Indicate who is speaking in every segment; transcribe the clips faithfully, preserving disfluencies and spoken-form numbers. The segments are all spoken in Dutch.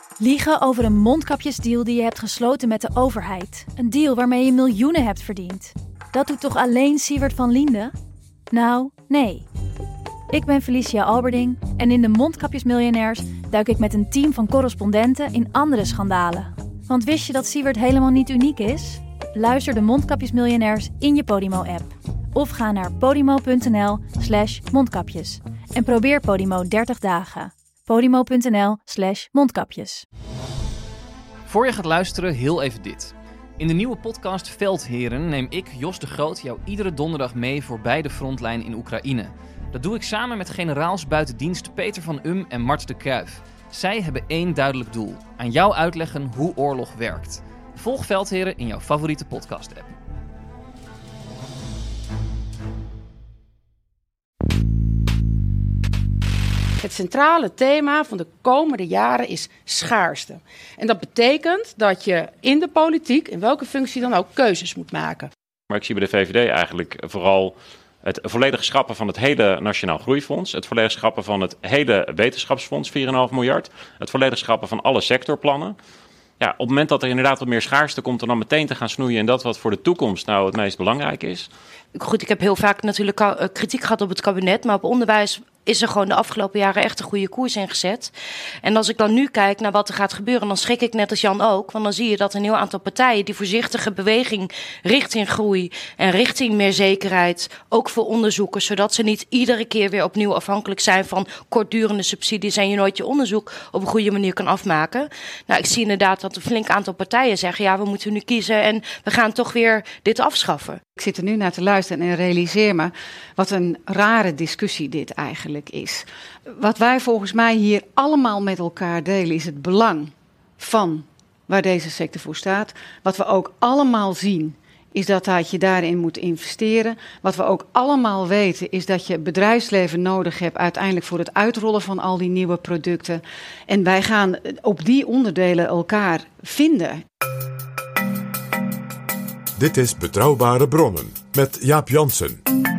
Speaker 1: Liegen over een mondkapjesdeal die je hebt gesloten met de overheid. Een deal waarmee je miljoenen hebt verdiend. Dat doet toch alleen Siewert van Liende? Nou, nee. Ik ben Felicia Alberding en in de Mondkapjesmiljonairs duik ik met een team van correspondenten in andere schandalen. Want wist je dat Siewert helemaal niet uniek is? Luister de Mondkapjesmiljonairs in je Podimo-app. Of ga naar podimo.nl slash mondkapjes. En probeer Podimo dertig dagen. Podimo.nl slash mondkapjes.
Speaker 2: Voor je gaat luisteren, heel even dit. In de nieuwe podcast Veldheren neem ik, Jos de Groot, jou iedere donderdag mee voorbij de frontlijn in Oekraïne. Dat doe ik samen met generaals buiten dienst Peter van Um en Mart de Kruijf. Zij hebben één duidelijk doel: aan jou uitleggen hoe oorlog werkt. Volg Veldheren in jouw favoriete podcast-app.
Speaker 3: Het centrale thema van de komende jaren is schaarste. En dat betekent dat je in de politiek, in welke functie dan ook, keuzes moet maken.
Speaker 4: Maar ik zie bij de V V D eigenlijk vooral het volledig schrappen van het hele Nationaal Groeifonds. Het volledig schrappen van het hele Wetenschapsfonds, vier komma vijf miljard. Het volledig schrappen van alle sectorplannen. Ja, op het moment dat er inderdaad wat meer schaarste komt, dan meteen te gaan snoeien in dat wat voor de toekomst nou het meest belangrijk is.
Speaker 3: Goed, ik heb heel vaak natuurlijk kritiek gehad op het kabinet, maar op onderwijs is er gewoon de afgelopen jaren echt een goede koers ingezet. En als ik dan nu kijk naar wat er gaat gebeuren, dan schrik ik net als Jan ook. Want dan zie je dat een heel aantal partijen die voorzichtige beweging richting groei en richting meer zekerheid, ook voor onderzoekers, zodat ze niet iedere keer weer opnieuw afhankelijk zijn van kortdurende subsidies en je nooit je onderzoek op een goede manier kan afmaken. Nou, ik zie inderdaad dat een flink aantal partijen zeggen, ja, we moeten nu kiezen en we gaan toch weer dit afschaffen.
Speaker 5: Ik zit er nu naar te luisteren en realiseer me wat een rare discussie dit eigenlijk is. Wat wij volgens mij hier allemaal met elkaar delen is het belang van waar deze sector voor staat. Wat we ook allemaal zien is dat, dat je daarin moet investeren. Wat we ook allemaal weten is dat je bedrijfsleven nodig hebt uiteindelijk voor het uitrollen van al die nieuwe producten. En wij gaan op die onderdelen elkaar vinden.
Speaker 6: Dit is Betrouwbare Bronnen met Jaap Jansen.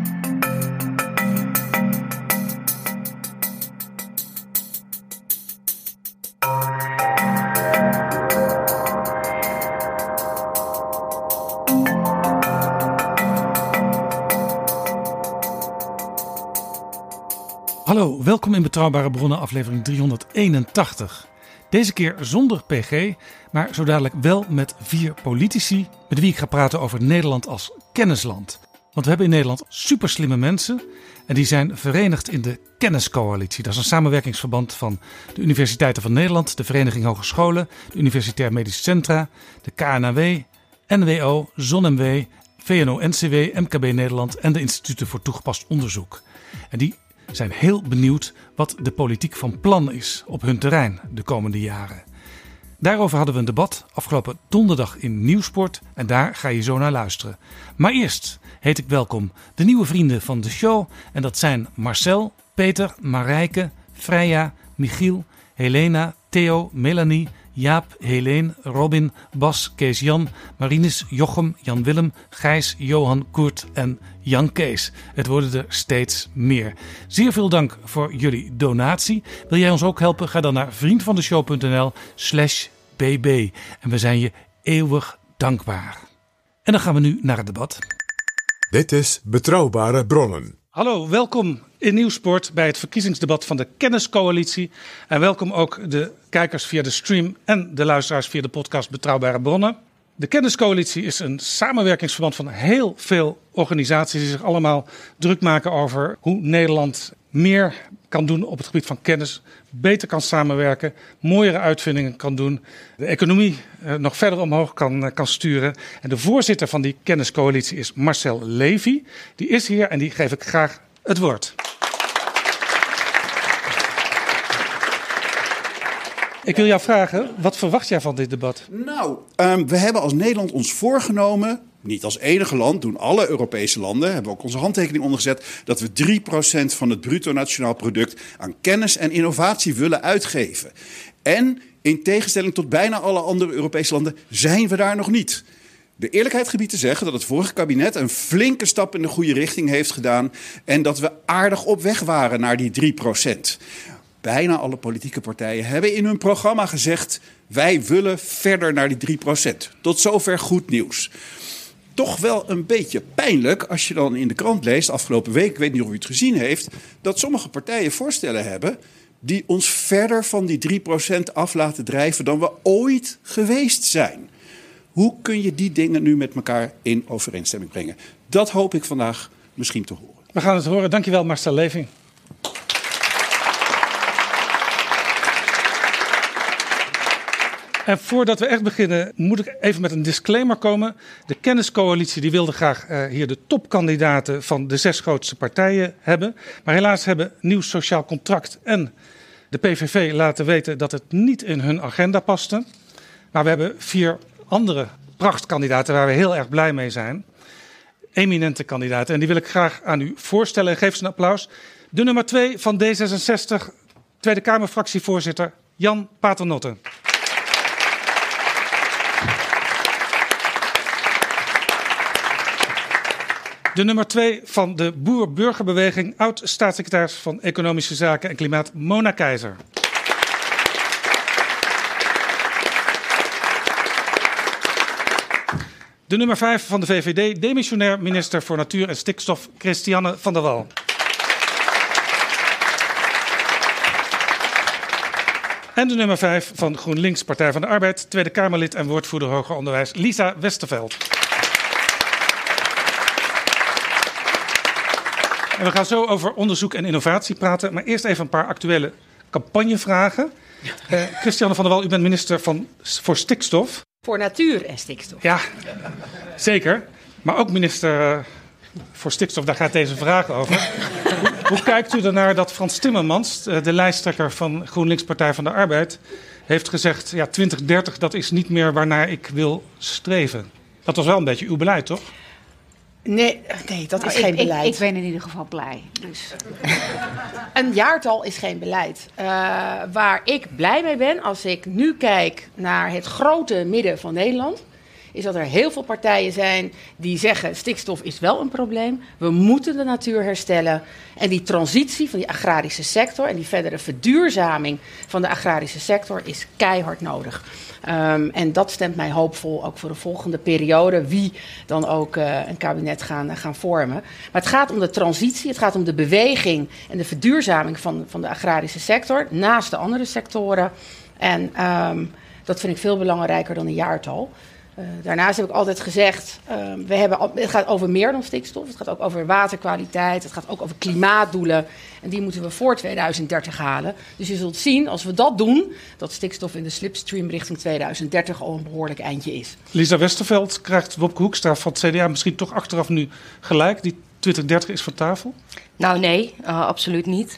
Speaker 7: Hallo, welkom in Betrouwbare Bronnen, aflevering driehonderdeenentachtig. Deze keer zonder P G, maar zo dadelijk wel met vier politici met wie ik ga praten over Nederland als kennisland. Want we hebben in Nederland superslimme mensen en die zijn verenigd in de Kenniscoalitie. Dat is een samenwerkingsverband van de Universiteiten van Nederland, de Vereniging Hogescholen, de Universitair Medische Centra, de K N A W, N W O, ZonMW, V N O N C W, M K B Nederland en de Instituten voor Toegepast Onderzoek. En die zijn heel benieuwd wat de politiek van plan is op hun terrein de komende jaren. Daarover hadden we een debat afgelopen donderdag in Nieuwsport en daar ga je zo naar luisteren. Maar eerst heet ik welkom de nieuwe vrienden van de show en dat zijn Marcel, Peter, Marijke, Freya, Michiel, Helena, Theo, Melanie, Jaap, Helene, Robin, Bas, Kees-Jan, Marinus, Jochem, Jan-Willem, Gijs, Johan, Koert en Jan Kees. Het worden er steeds meer. Zeer veel dank voor jullie donatie. Wil jij ons ook helpen? Ga dan naar vriendvandeshow.nl slash bb. En we zijn je eeuwig dankbaar. En dan gaan we nu naar het debat.
Speaker 6: Dit is Betrouwbare Bronnen.
Speaker 7: Hallo, welkom in Nieuwsport bij het verkiezingsdebat van de Kenniscoalitie. En welkom ook de kijkers via de stream en de luisteraars via de podcast Betrouwbare Bronnen. De Kenniscoalitie is een samenwerkingsverband van heel veel organisaties die zich allemaal druk maken over hoe Nederland meer kan doen op het gebied van kennis, beter kan samenwerken, mooiere uitvindingen kan doen, de economie eh, nog verder omhoog kan, uh, kan sturen. En de voorzitter van die Kenniscoalitie is Marcel Levy. Die is hier en die geef ik graag het woord. Ik wil jou vragen, wat verwacht jij van dit debat?
Speaker 8: Nou, um, we hebben als Nederland ons voorgenomen, niet als enige land, doen alle Europese landen, hebben we ook onze handtekening ondergezet, dat we drie procent van het bruto nationaal product aan kennis en innovatie willen uitgeven. En in tegenstelling tot bijna alle andere Europese landen zijn we daar nog niet. De eerlijkheid gebied te zeggen dat het vorige kabinet een flinke stap in de goede richting heeft gedaan en dat we aardig op weg waren naar die drie procent. bijna alle politieke partijen hebben in hun programma gezegd: wij willen verder naar die drie procent. Tot zover goed nieuws. Toch wel een beetje pijnlijk als je dan in de krant leest afgelopen week, ik weet niet of u het gezien heeft, dat sommige partijen voorstellen hebben die ons verder van die drie procent af laten drijven dan we ooit geweest zijn. Hoe kun je die dingen nu met elkaar in overeenstemming brengen? Dat hoop ik vandaag misschien te horen.
Speaker 7: We gaan het horen. Dankjewel, Marcel Leving. En voordat we echt beginnen, moet ik even met een disclaimer komen. De Kenniscoalitie die wilde graag uh, hier de topkandidaten van de zes grootste partijen hebben. Maar helaas hebben Nieuw Sociaal Contract en de P V V laten weten dat het niet in hun agenda paste. Maar we hebben vier andere prachtkandidaten waar we heel erg blij mee zijn. Eminente kandidaten. En die wil ik graag aan u voorstellen. En geef ze een applaus. De nummer twee van D zesenzestig, Tweede Kamerfractievoorzitter Jan Paternotte. De nummer twee van de Boer-Burgerbeweging, oud-staatssecretaris van Economische Zaken en Klimaat, Mona Keizer. De nummer vijf van de V V D, demissionair minister voor Natuur en Stikstof, Christiane van der Wal. En de nummer vijf van GroenLinks, Partij van de Arbeid, Tweede Kamerlid en woordvoerder Hoger Onderwijs, Lisa Westerveld. En we gaan zo over onderzoek en innovatie praten. Maar eerst even een paar actuele campagnevragen. Uh, Christiane van der Wal, u bent minister van, voor stikstof.
Speaker 9: Voor natuur en stikstof.
Speaker 7: Ja, zeker. Maar ook minister uh, voor stikstof, daar gaat deze vraag over. hoe, hoe kijkt u ernaar dat Frans Timmermans, uh, de lijsttrekker van GroenLinks Partij van de Arbeid, heeft gezegd, ja, twintig dertig, dat is niet meer waarnaar ik wil streven. Dat was wel een beetje uw beleid, toch?
Speaker 9: Nee, nee, dat is
Speaker 5: nou,
Speaker 9: geen
Speaker 5: ik,
Speaker 9: beleid.
Speaker 5: Ik, ik ben in ieder geval blij. Dus.
Speaker 9: Een jaartal is geen beleid. Uh, waar ik blij mee ben, als ik nu kijk naar het grote midden van Nederland, is dat er heel veel partijen zijn die zeggen stikstof is wel een probleem. We moeten de natuur herstellen. En die transitie van die agrarische sector en die verdere verduurzaming van de agrarische sector is keihard nodig. Um, en dat stemt mij hoopvol ook voor de volgende periode, wie dan ook uh, een kabinet gaan, uh, gaan vormen. Maar het gaat om de transitie, het gaat om de beweging en de verduurzaming van, van de agrarische sector naast de andere sectoren. En um, dat vind ik veel belangrijker dan een jaartal. Uh, daarnaast heb ik altijd gezegd, uh, we hebben, het gaat over meer dan stikstof. Het gaat ook over waterkwaliteit, het gaat ook over klimaatdoelen. En die moeten we voor tweeduizend dertig halen. Dus je zult zien, als we dat doen, dat stikstof in de slipstream richting tweeduizend dertig al een behoorlijk eindje is.
Speaker 7: Lisa Westerveld, krijgt Wopke Hoekstra van het C D A misschien toch achteraf nu gelijk? Die twintig dertig is van tafel?
Speaker 3: Nou nee, uh, absoluut niet.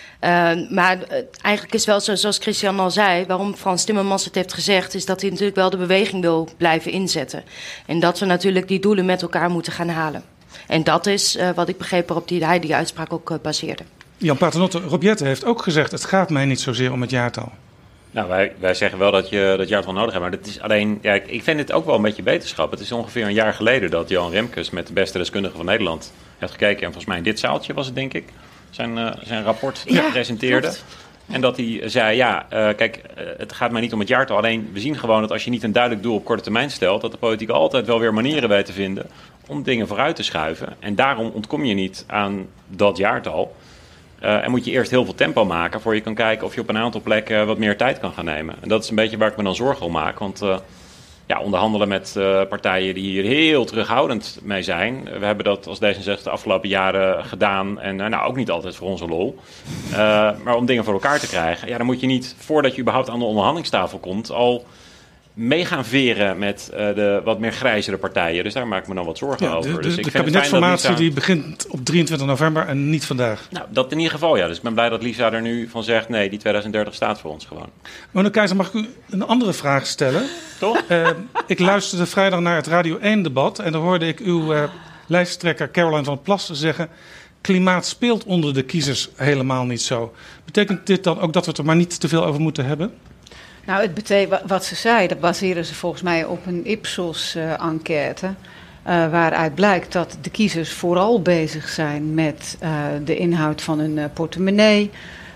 Speaker 3: Uh, maar uh, eigenlijk is wel zo, zoals Christian al zei, waarom Frans Timmermans het heeft gezegd, is dat hij natuurlijk wel de beweging wil blijven inzetten. En dat we natuurlijk die doelen met elkaar moeten gaan halen. En dat is uh, wat ik begreep waarop die, hij die uitspraak ook uh, baseerde.
Speaker 7: Jan Paternotte, Rob Jetten heeft ook gezegd, het gaat mij niet zozeer om het jaartal.
Speaker 4: Nou, wij, wij zeggen wel dat je dat jaartal nodig hebt, maar dat is alleen, ja, ik, ik vind het ook wel een beetje wetenschap. Het is ongeveer een jaar geleden dat Johan Remkes met de beste deskundigen van Nederland heeft gekeken. En volgens mij in dit zaaltje was het, denk ik, zijn, uh, zijn rapport
Speaker 3: ja,
Speaker 4: presenteerde.
Speaker 3: Klopt.
Speaker 4: En dat hij zei, ja, uh, kijk, uh, het gaat mij niet om het jaartal. Alleen, we zien gewoon dat als je niet een duidelijk doel op korte termijn stelt, dat de politiek altijd wel weer manieren weet te vinden om dingen vooruit te schuiven. En daarom ontkom je niet aan dat jaartal. Uh, en moet je eerst heel veel tempo maken voor je kan kijken of je op een aantal plekken wat meer tijd kan gaan nemen. En dat is een beetje waar ik me dan zorgen om maak. Want uh, ja, onderhandelen met uh, partijen die hier heel terughoudend mee zijn. We hebben dat als D zesenzestig de afgelopen jaren gedaan. En uh, nou, ook niet altijd voor onze lol. Uh, maar om dingen voor elkaar te krijgen, ja, dan moet je niet, voordat je überhaupt aan de onderhandelingstafel komt, al mee gaan veren met uh, de wat meer grijzere partijen. Dus daar maak ik me dan wat zorgen
Speaker 7: ja,
Speaker 4: over.
Speaker 7: De, de,
Speaker 4: dus ik
Speaker 7: de
Speaker 4: vind
Speaker 7: kabinetsformatie
Speaker 4: Lisa...
Speaker 7: die begint op drieëntwintig november en niet vandaag.
Speaker 4: Nou, dat in ieder geval, ja. Dus ik ben blij dat Lisa er nu van zegt, nee, die tweeduizend dertig staat voor ons gewoon.
Speaker 7: Mona Keizer, mag ik u een andere vraag stellen?
Speaker 4: Toch?
Speaker 7: Uh, ik luisterde vrijdag naar het Radio één debat en daar hoorde ik uw uh, lijsttrekker Caroline van der Plas zeggen, klimaat speelt onder de kiezers helemaal niet zo. Betekent dit dan ook dat we het er maar niet te veel over moeten hebben?
Speaker 5: Nou, het betekent, wat ze zei, dat baseren ze volgens mij op een Ipsos-enquête. Uh, waaruit blijkt dat de kiezers vooral bezig zijn met uh, de inhoud van hun uh, portemonnee.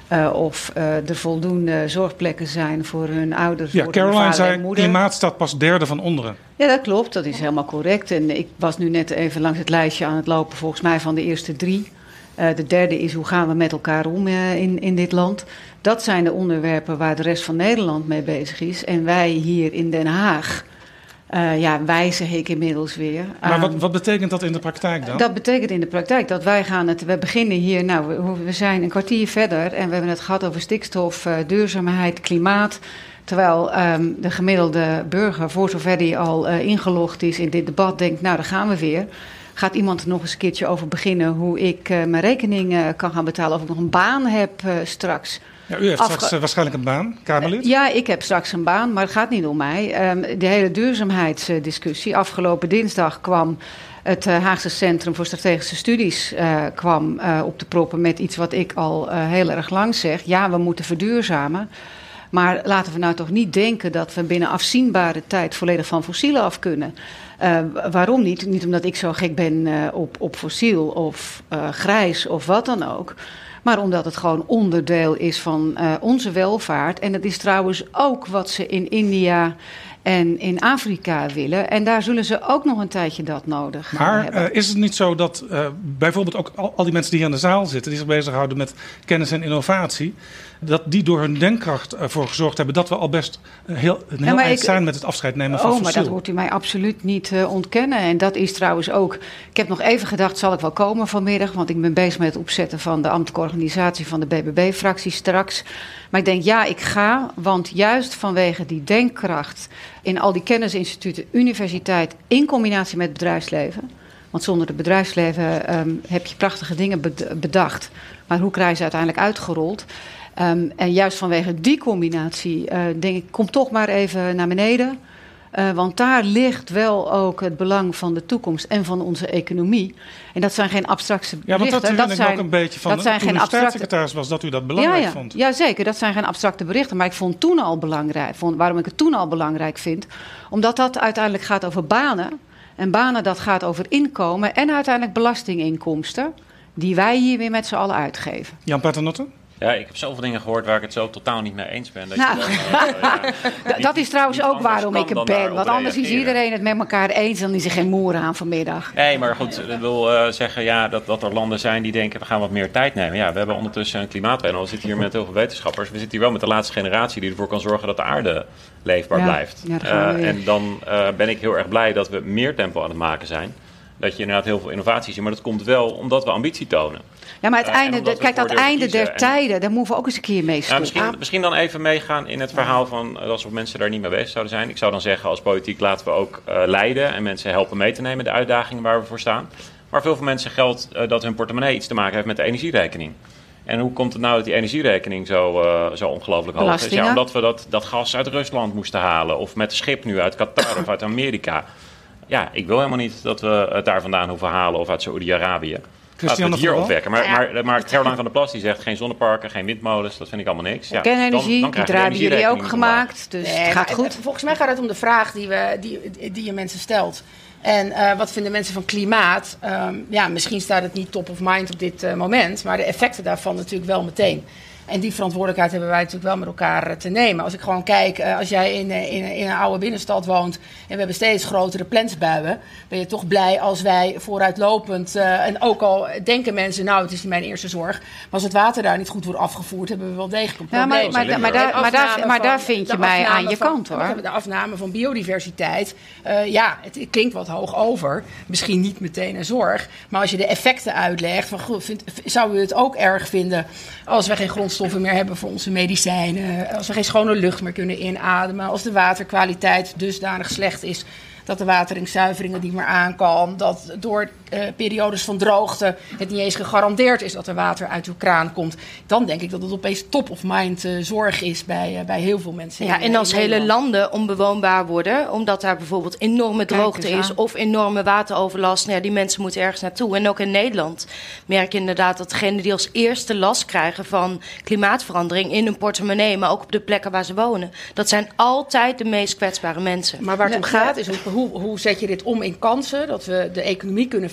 Speaker 5: Uh, of uh, er voldoende zorgplekken zijn voor hun ouders.
Speaker 7: Ja,
Speaker 5: voor
Speaker 7: Caroline
Speaker 5: hun vader
Speaker 7: zei,
Speaker 5: en moeder.
Speaker 7: klimaat staat pas derde van onderen.
Speaker 5: Ja, dat klopt. Dat is helemaal correct. En ik was nu net even langs het lijstje aan het lopen, volgens mij van de eerste drie. Uh, de derde is, hoe gaan we met elkaar om uh, in, in dit land? Dat zijn de onderwerpen waar de rest van Nederland mee bezig is. En wij hier in Den Haag, uh, ja, wijzig ik inmiddels weer.
Speaker 7: Maar wat, wat betekent dat in de praktijk dan?
Speaker 5: Dat betekent in de praktijk dat wij gaan het... We beginnen hier, nou, we, we zijn een kwartier verder en we hebben het gehad over stikstof, uh, duurzaamheid, klimaat. Terwijl um, de gemiddelde burger, voor zover die al uh, ingelogd is in dit debat, denkt, nou, daar gaan we weer. Gaat iemand er nog eens een keertje over beginnen hoe ik uh, mijn rekening uh, kan gaan betalen of ik nog een baan heb uh, straks?
Speaker 7: Ja, u heeft
Speaker 5: Afge-
Speaker 7: straks uh, waarschijnlijk een baan, Kamerlid?
Speaker 5: Uh, ja, ik heb straks een baan, maar het gaat niet om mij. Um, de hele duurzaamheidsdiscussie. Afgelopen dinsdag kwam het uh, Haagse Centrum voor Strategische Studies uh, kwam, uh, op de proppen met iets wat ik al uh, heel erg lang zeg. Ja, we moeten verduurzamen. Maar laten we nou toch niet denken dat we binnen afzienbare tijd volledig van fossielen af kunnen. Uh, waarom niet? Niet omdat ik zo gek ben uh, op, op fossiel of uh, grijs of wat dan ook. Maar omdat het gewoon onderdeel is van uh, onze welvaart. En het is trouwens ook wat ze in India en in Afrika willen. En daar zullen ze ook nog een tijdje dat nodig
Speaker 7: maar,
Speaker 5: hebben.
Speaker 7: Maar uh, is het niet zo dat uh, bijvoorbeeld ook al, al die mensen die hier aan de zaal zitten, die zich bezighouden met kennis en innovatie, dat die door hun denkkracht ervoor gezorgd hebben dat we al best uh, heel, een heel
Speaker 5: ja,
Speaker 7: eind
Speaker 5: ik,
Speaker 7: zijn met het afscheid nemen van
Speaker 5: oh,
Speaker 7: fossiel?
Speaker 5: Maar dat hoort u mij absoluut niet uh, ontkennen. En dat is trouwens ook... Ik heb nog even gedacht, zal ik wel komen vanmiddag? Want ik ben bezig met het opzetten van de ambtelijke organisatie van de B B B-fractie straks. Maar ik denk, ja, ik ga. Want juist vanwege die denkkracht in al die kennisinstituten, universiteit, in combinatie met het bedrijfsleven. Want zonder het bedrijfsleven um, heb je prachtige dingen bedacht. Maar hoe krijg je ze uiteindelijk uitgerold? Um, en juist vanwege die combinatie uh, denk ik, kom toch maar even naar beneden. Uh, want daar ligt wel ook het belang van de toekomst en van onze economie. En dat zijn geen abstracte berichten.
Speaker 7: Ja, want dat herinner ik
Speaker 5: zijn,
Speaker 7: me ook een beetje van
Speaker 5: dat zijn
Speaker 7: toen
Speaker 5: geen
Speaker 7: u
Speaker 5: abstracte...
Speaker 7: staatssecretaris was, dat u dat belangrijk
Speaker 5: ja, ja.
Speaker 7: vond.
Speaker 5: Ja, zeker. Dat zijn geen abstracte berichten. Maar ik vond toen al belangrijk, vond, waarom ik het toen al belangrijk vind, omdat dat uiteindelijk gaat over banen. En banen, dat gaat over inkomen en uiteindelijk belastinginkomsten, die wij hier weer met z'n allen uitgeven.
Speaker 7: Jan Paternotte?
Speaker 4: Ja, ik heb zoveel dingen gehoord waar ik het zo totaal niet mee eens ben. Dat,
Speaker 5: nou,
Speaker 4: je dan, uh, ja,
Speaker 5: dat
Speaker 4: niet,
Speaker 5: is trouwens ook waarom ik het ben. Want anders
Speaker 4: reageren.
Speaker 5: is iedereen het met elkaar eens en dan is er geen moer aan vanmiddag.
Speaker 4: Nee, maar goed, ik wil uh, zeggen ja, dat, dat er landen zijn die denken we gaan wat meer tijd nemen. Ja, we hebben ondertussen een klimaatpanel. We zitten hier met heel veel wetenschappers. We zitten hier wel met de laatste generatie die ervoor kan zorgen dat de aarde leefbaar
Speaker 5: ja,
Speaker 4: blijft.
Speaker 5: Ja,
Speaker 4: uh, en dan uh, ben ik heel erg blij dat we meer tempo aan het maken zijn. Dat je inderdaad heel veel innovatie ziet. Maar dat komt wel omdat we ambitie tonen.
Speaker 5: Ja, maar het
Speaker 4: uh,
Speaker 5: einde, de, kijk, dat einde der en, tijden, daar moeten we ook eens een keer mee stoppen.
Speaker 4: Uh, misschien, misschien dan even meegaan in het verhaal van uh, alsof mensen daar niet mee bezig zouden zijn. Ik zou dan zeggen, als politiek laten we ook uh, leiden en mensen helpen mee te nemen de uitdagingen waar we voor staan. Maar veel van mensen geldt uh, dat hun portemonnee iets te maken heeft met de energierekening. En hoe komt het nou dat die energierekening zo, uh, zo ongelooflijk hoog is? Ja, omdat we dat, dat gas uit Rusland moesten halen. Of met een schip nu uit Qatar of uit Amerika. Ja, ik wil helemaal niet dat we het daar vandaan hoeven halen of uit Saoedi-Arabië. Laten we het hier opwekken. Maar, maar, maar Caroline van der Plas die zegt geen zonneparken, geen windmolens. Dat vind ik allemaal niks. Ja,
Speaker 5: kernenergie,
Speaker 4: dan, dan
Speaker 5: die hebben jullie ook gemaakt. Dus
Speaker 9: nee,
Speaker 5: het gaat goed.
Speaker 9: Het, volgens mij gaat het om de vraag die, we, die, die je mensen stelt. En uh, wat vinden mensen van klimaat? Um, ja, misschien staat het niet top of mind op dit uh, moment. Maar de effecten daarvan natuurlijk wel meteen. En die verantwoordelijkheid hebben wij natuurlijk wel met elkaar te nemen. Als ik gewoon kijk, als jij in, in, in een oude binnenstad woont en we hebben steeds grotere plensbuien, ben je toch blij als wij vooruitlopend, uh, en ook al denken mensen, nou het is niet mijn eerste zorg, maar als het water daar niet goed wordt afgevoerd, hebben we wel degelijk een probleem.
Speaker 5: Ja, maar, maar, maar, daar, maar, daar, maar daar vind je mij aan je
Speaker 9: van,
Speaker 5: kant hoor.
Speaker 9: De afname van biodiversiteit, uh, ja, het, het klinkt wat hoog over. Misschien niet meteen een zorg, maar als je de effecten uitlegt, van, goed, vind, zou u het ook erg vinden als we geen grond stoffen meer hebben voor onze medicijnen, als we geen schone lucht meer kunnen inademen, als de waterkwaliteit dusdanig slecht is dat de wateringszuivering er niet meer aan kan, dat door uh, periodes van droogte het niet eens gegarandeerd is dat er water uit uw kraan komt, dan denk ik dat het opeens top of mind uh, zorg is bij, uh, bij heel veel mensen.
Speaker 3: Ja,
Speaker 9: in,
Speaker 3: en als
Speaker 9: in
Speaker 3: hele landen onbewoonbaar worden, omdat daar bijvoorbeeld enorme droogte is of enorme wateroverlast, nou ja, die mensen moeten ergens naartoe. En ook in Nederland merk je inderdaad dat degenen die als eerste last krijgen van klimaatverandering in hun portemonnee, maar ook op de plekken waar ze wonen, dat zijn altijd de meest kwetsbare mensen.
Speaker 9: Maar waar het om gaat is hoe, hoe, hoe zet je dit om in kansen, dat we de economie kunnen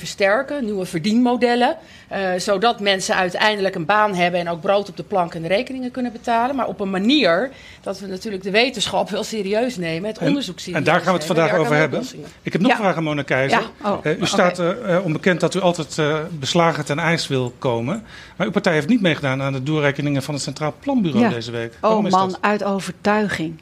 Speaker 9: versterken, nieuwe verdienmodellen. Uh, zodat mensen uiteindelijk een baan hebben en ook brood op de plank en de rekeningen kunnen betalen. Maar op een manier dat we natuurlijk de wetenschap wel serieus nemen, het
Speaker 7: en,
Speaker 9: onderzoek serieus
Speaker 7: En daar gaan we het vandaag over hebben. Ik heb nog
Speaker 5: ja.
Speaker 7: een vraag aan Mona Keizer.
Speaker 5: Ja. Oh,
Speaker 7: uh, u staat
Speaker 5: okay.
Speaker 7: uh, onbekend dat u altijd uh, beslagen ten ijs wil komen. Maar uw partij heeft niet meegedaan aan de doorrekeningen van het Centraal Planbureau
Speaker 5: ja.
Speaker 7: deze week.
Speaker 5: Waarom oh man, dat? Uit overtuiging.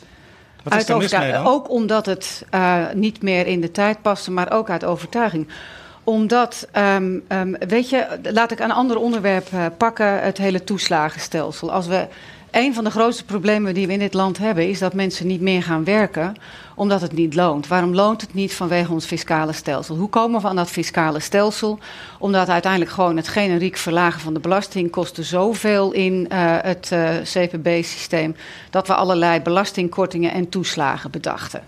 Speaker 7: Wat is er mis mee dan?
Speaker 5: Ook omdat het uh, niet meer in de tijd paste, maar ook uit overtuiging. Omdat, um, um, weet je, laat ik een ander onderwerp uh, pakken, het hele toeslagenstelsel. Als we, een van de grootste problemen die we in dit land hebben, is dat mensen niet meer gaan werken, omdat het niet loont. Waarom loont het niet? Vanwege ons fiscale stelsel. Hoe komen we aan dat fiscale stelsel? Omdat uiteindelijk gewoon het generiek verlagen van de belasting kostte zoveel in uh, het uh, C P B-systeem, dat we allerlei belastingkortingen en toeslagen bedachten.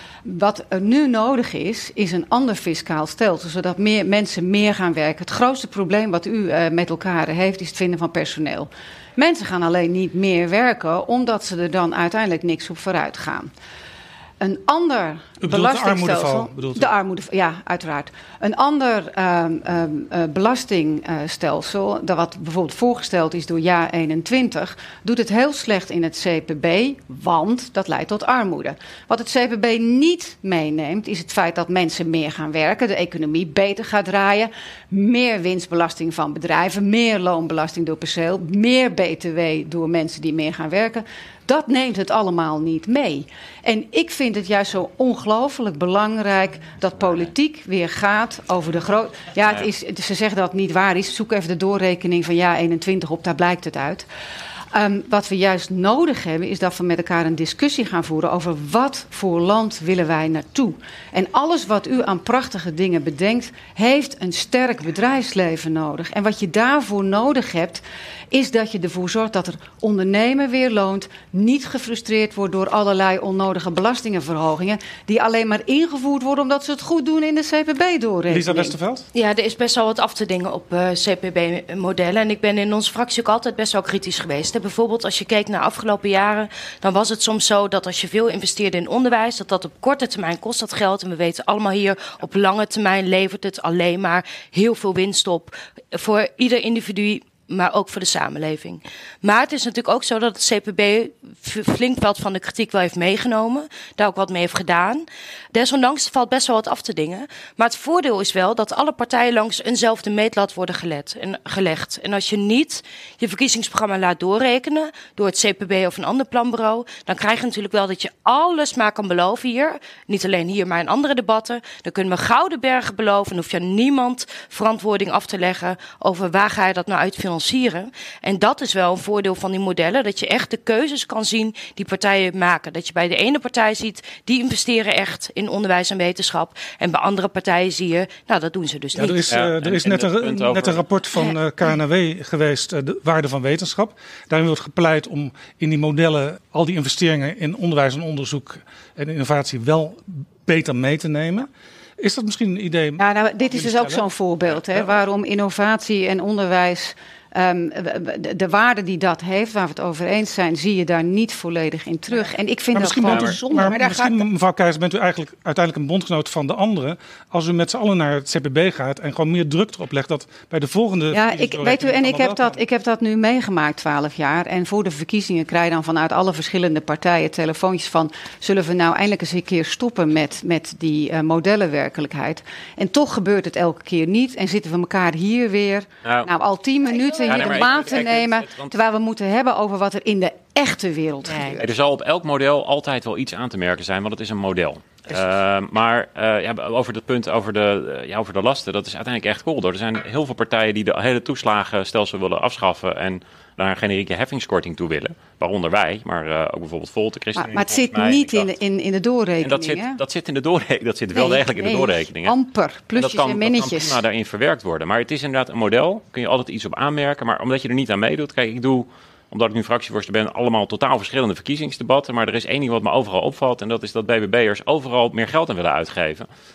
Speaker 5: Wat er nu nodig is, is een ander fiscaal stelsel, zodat meer mensen meer gaan werken. Het grootste probleem wat u uh, met elkaar heeft, is het vinden van personeel. Mensen gaan alleen niet meer werken, omdat ze er dan uiteindelijk niks op vooruit gaan. Een ander belastingstelsel.
Speaker 7: De armoedeval, bedoelt u?
Speaker 5: De armoede, ja, uiteraard. Een ander um, um, uh, belastingstelsel, dat wat bijvoorbeeld voorgesteld is door jaar eenentwintig, doet het heel slecht in het C P B, want dat leidt tot armoede. Wat het C P B niet meeneemt, is het feit dat mensen meer gaan werken, de economie beter gaat draaien, meer winstbelasting van bedrijven, meer loonbelasting door perceel, meer B T W door mensen die meer gaan werken. Dat neemt het allemaal niet mee. En ik vind het juist zo ongelooflijk belangrijk dat politiek weer gaat over de grote. Ja, het is, ze zeggen dat het niet waar is. Zoek even de doorrekening van jaar eenentwintig op, daar blijkt het uit. Um, wat we juist nodig hebben, is dat we met elkaar een discussie gaan voeren over wat voor land willen wij naartoe. En alles wat u aan prachtige dingen bedenkt, heeft een sterk bedrijfsleven nodig. En wat je daarvoor nodig hebt, is dat je ervoor zorgt dat er ondernemen weer loont, niet gefrustreerd wordt door allerlei onnodige belastingenverhogingen, die alleen maar ingevoerd worden omdat ze het goed doen in de C P B-doorrekening.
Speaker 7: Lisa Westerveld?
Speaker 3: Ja, er is best wel wat af te dingen op uh, C P B-modellen. En ik ben in onze fractie ook altijd best wel kritisch geweest. Bijvoorbeeld als je keek naar de afgelopen jaren, dan was het soms zo dat als je veel investeerde in onderwijs, dat dat op korte termijn kost dat geld. En we weten allemaal hier, op lange termijn levert het alleen maar heel veel winst op voor ieder individu, maar ook voor de samenleving. Maar het is natuurlijk ook zo dat het C P B flink wat van de kritiek wel heeft meegenomen. Daar ook wat mee heeft gedaan. Desondanks valt best wel wat af te dingen. Maar het voordeel is wel dat alle partijen langs eenzelfde meetlat worden gelet en, gelegd. En als je niet je verkiezingsprogramma laat doorrekenen door het C P B of een ander planbureau, dan krijg je natuurlijk wel dat je alles maar kan beloven hier. Niet alleen hier, maar in andere debatten. Dan kunnen we gouden bergen beloven. Dan hoef je aan niemand verantwoording af te leggen over waar ga je dat nou uit financieren. En dat is wel een voordeel van die modellen, dat je echt de keuzes kan zien die partijen maken. Dat je bij de ene partij ziet, die investeren echt in onderwijs en wetenschap. En bij andere partijen zie je, nou dat doen ze dus
Speaker 7: ja,
Speaker 3: niet.
Speaker 7: Er is, uh,
Speaker 4: Ja,
Speaker 7: er
Speaker 4: en,
Speaker 7: is
Speaker 4: en
Speaker 7: net, een,
Speaker 4: punt over...
Speaker 7: net een rapport van uh, K N W geweest, uh, de waarde van wetenschap. Daarin wordt gepleit om in die modellen al die investeringen in onderwijs en onderzoek en innovatie wel beter mee te nemen. Is dat misschien een idee?
Speaker 5: Ja, nou, dit is dus ook zo'n voorbeeld, hè, waarom innovatie en onderwijs, um, de, de waarde die dat heeft, waar we het over eens zijn, zie je daar niet volledig in terug. En ik vind
Speaker 7: maar
Speaker 5: dat gewoon
Speaker 7: bent u,
Speaker 5: zonde.
Speaker 7: Maar,
Speaker 5: maar daar
Speaker 7: misschien,
Speaker 5: gaat...
Speaker 7: mevrouw Keizer, bent u eigenlijk uiteindelijk een bondgenoot van de anderen, als u met z'n allen naar het C P B gaat en gewoon meer druk erop legt dat bij de volgende...
Speaker 5: Ja, ik, weet u, en ik heb, dat, ik heb dat nu meegemaakt, twaalf jaar. En voor de verkiezingen krijg je dan vanuit alle verschillende partijen telefoontjes van, zullen we nou eindelijk eens een keer stoppen met, met die uh, modellenwerkelijkheid? En toch gebeurt het elke keer niet. En zitten we elkaar hier weer, nou, nou al tien minuten
Speaker 4: ja,
Speaker 5: hier
Speaker 4: nee,
Speaker 5: de maat te
Speaker 4: ik, ik,
Speaker 5: nemen,
Speaker 4: ik, ik, want...
Speaker 5: terwijl we moeten hebben over wat er in de echte wereld gebeurt.
Speaker 4: Er zal op elk model altijd wel iets aan te merken zijn, want het is een model. Uh, maar uh, ja, over dat punt over de, uh, ja, over de lasten, dat is uiteindelijk echt cool. Er zijn heel veel partijen die de hele toeslagenstelsel willen afschaffen en naar een generieke heffingskorting toe willen. Waaronder wij, maar uh, ook bijvoorbeeld Volt, de ChristenUnie.
Speaker 5: Maar, maar het zit mij, niet in de, in, in de doorrekening.
Speaker 4: En dat zit, dat zit in de doorrekening. Dat zit wel
Speaker 5: nee,
Speaker 4: degelijk in
Speaker 5: nee,
Speaker 4: de doorrekening.
Speaker 5: Amper, plusjes en,
Speaker 4: dat kan,
Speaker 5: minnetjes.
Speaker 4: Dat kan prima daarin verwerkt worden. Maar het is inderdaad een model. Kun je altijd iets op aanmerken. Maar omdat je er niet aan meedoet. Kijk, ik doe, omdat ik nu fractievoorzitter ben, allemaal totaal verschillende verkiezingsdebatten. Maar er is één ding wat me overal opvalt. En dat is dat B B B'ers overal meer geld aan willen uitgeven.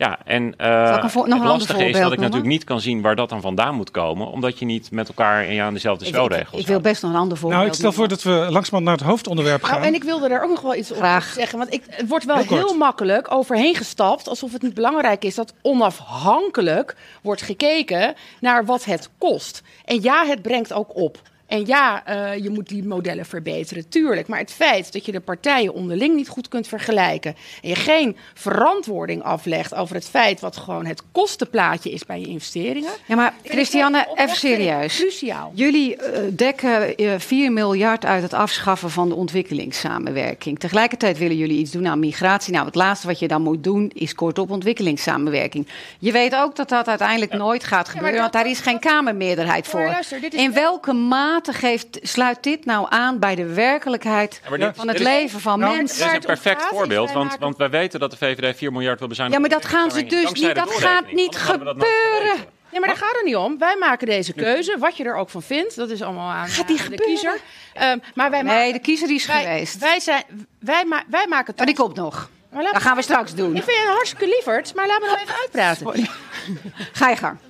Speaker 4: Ja, en uh,
Speaker 5: een vo- nog
Speaker 4: het
Speaker 5: een
Speaker 4: lastige is dat ik
Speaker 5: noemen?
Speaker 4: natuurlijk niet kan zien waar dat dan vandaan moet komen. Omdat je niet met elkaar in, ja, aan dezelfde spelregels
Speaker 5: Ik, ik, ik wil best nog een ander voorbeeld
Speaker 7: Nou, ik stel voor dat we langzamerhand naar het hoofdonderwerp gaan.
Speaker 9: Nou, en ik wilde daar ook nog wel iets
Speaker 5: Graag.
Speaker 9: op zeggen. Want ik, het wordt wel
Speaker 7: Heel
Speaker 9: heel,
Speaker 7: kort.
Speaker 9: makkelijk overheen gestapt. Alsof het niet belangrijk is dat onafhankelijk wordt gekeken naar wat het kost. En ja, het brengt ook op. En ja, uh, je moet die modellen verbeteren, tuurlijk. Maar het feit dat je de partijen onderling niet goed kunt vergelijken... en je geen verantwoording aflegt over het feit... wat gewoon het kostenplaatje is bij je investeringen...
Speaker 5: Ja, maar
Speaker 9: vind ik
Speaker 5: Christiane,
Speaker 9: echt oprecht
Speaker 5: even serieus.
Speaker 9: Cruciaal.
Speaker 5: Jullie uh, dekken uh, vier miljard uit het afschaffen van de ontwikkelingssamenwerking. Tegelijkertijd willen jullie iets doen aan migratie. Nou, het laatste wat je dan moet doen is kort op ontwikkelingssamenwerking. Je weet ook dat dat uiteindelijk nooit gaat gebeuren,
Speaker 9: dat-
Speaker 5: want daar is geen Kamermeerderheid
Speaker 9: Maar
Speaker 5: voor.
Speaker 9: luister, dit is
Speaker 5: In
Speaker 9: wel-
Speaker 5: welke mate geeft, sluit dit nou aan bij de werkelijkheid
Speaker 4: maar dit-
Speaker 5: van het
Speaker 4: dit is-
Speaker 5: leven van
Speaker 7: nou,
Speaker 5: mensen?
Speaker 4: Dit is
Speaker 9: Waar
Speaker 4: een
Speaker 9: het om
Speaker 4: perfect
Speaker 9: gaat is,
Speaker 4: voorbeeld,
Speaker 9: wij
Speaker 4: want,
Speaker 9: maken-
Speaker 4: want wij weten dat de V V D vier miljard wil
Speaker 5: Ja,
Speaker 4: bezuinigen.
Speaker 5: maar dat gaan ze dus
Speaker 4: Dankzij
Speaker 5: niet.
Speaker 4: de
Speaker 5: Dat gaat
Speaker 4: doorrekening.
Speaker 5: niet
Speaker 4: Anders hadden we dat nooit
Speaker 5: gebeuren.
Speaker 4: geweten.
Speaker 9: Ja, maar daar gaat het niet om. Wij maken deze keuze. Wat je er ook van vindt, dat is allemaal aan,
Speaker 5: Gaat die
Speaker 9: aan de
Speaker 5: gebeuren?
Speaker 9: kiezer. Um, maar wij
Speaker 5: Nee,
Speaker 9: maken,
Speaker 5: de kiezer die is
Speaker 9: wij,
Speaker 5: geweest.
Speaker 9: Wij, zijn, wij, ma- wij maken...
Speaker 5: Maar die komt nog.
Speaker 9: Maar laat-
Speaker 5: Dat gaan we straks doen.
Speaker 9: Ik vind je een hartstikke lieverd, maar laat me nog even uitpraten.
Speaker 5: Ga je gang.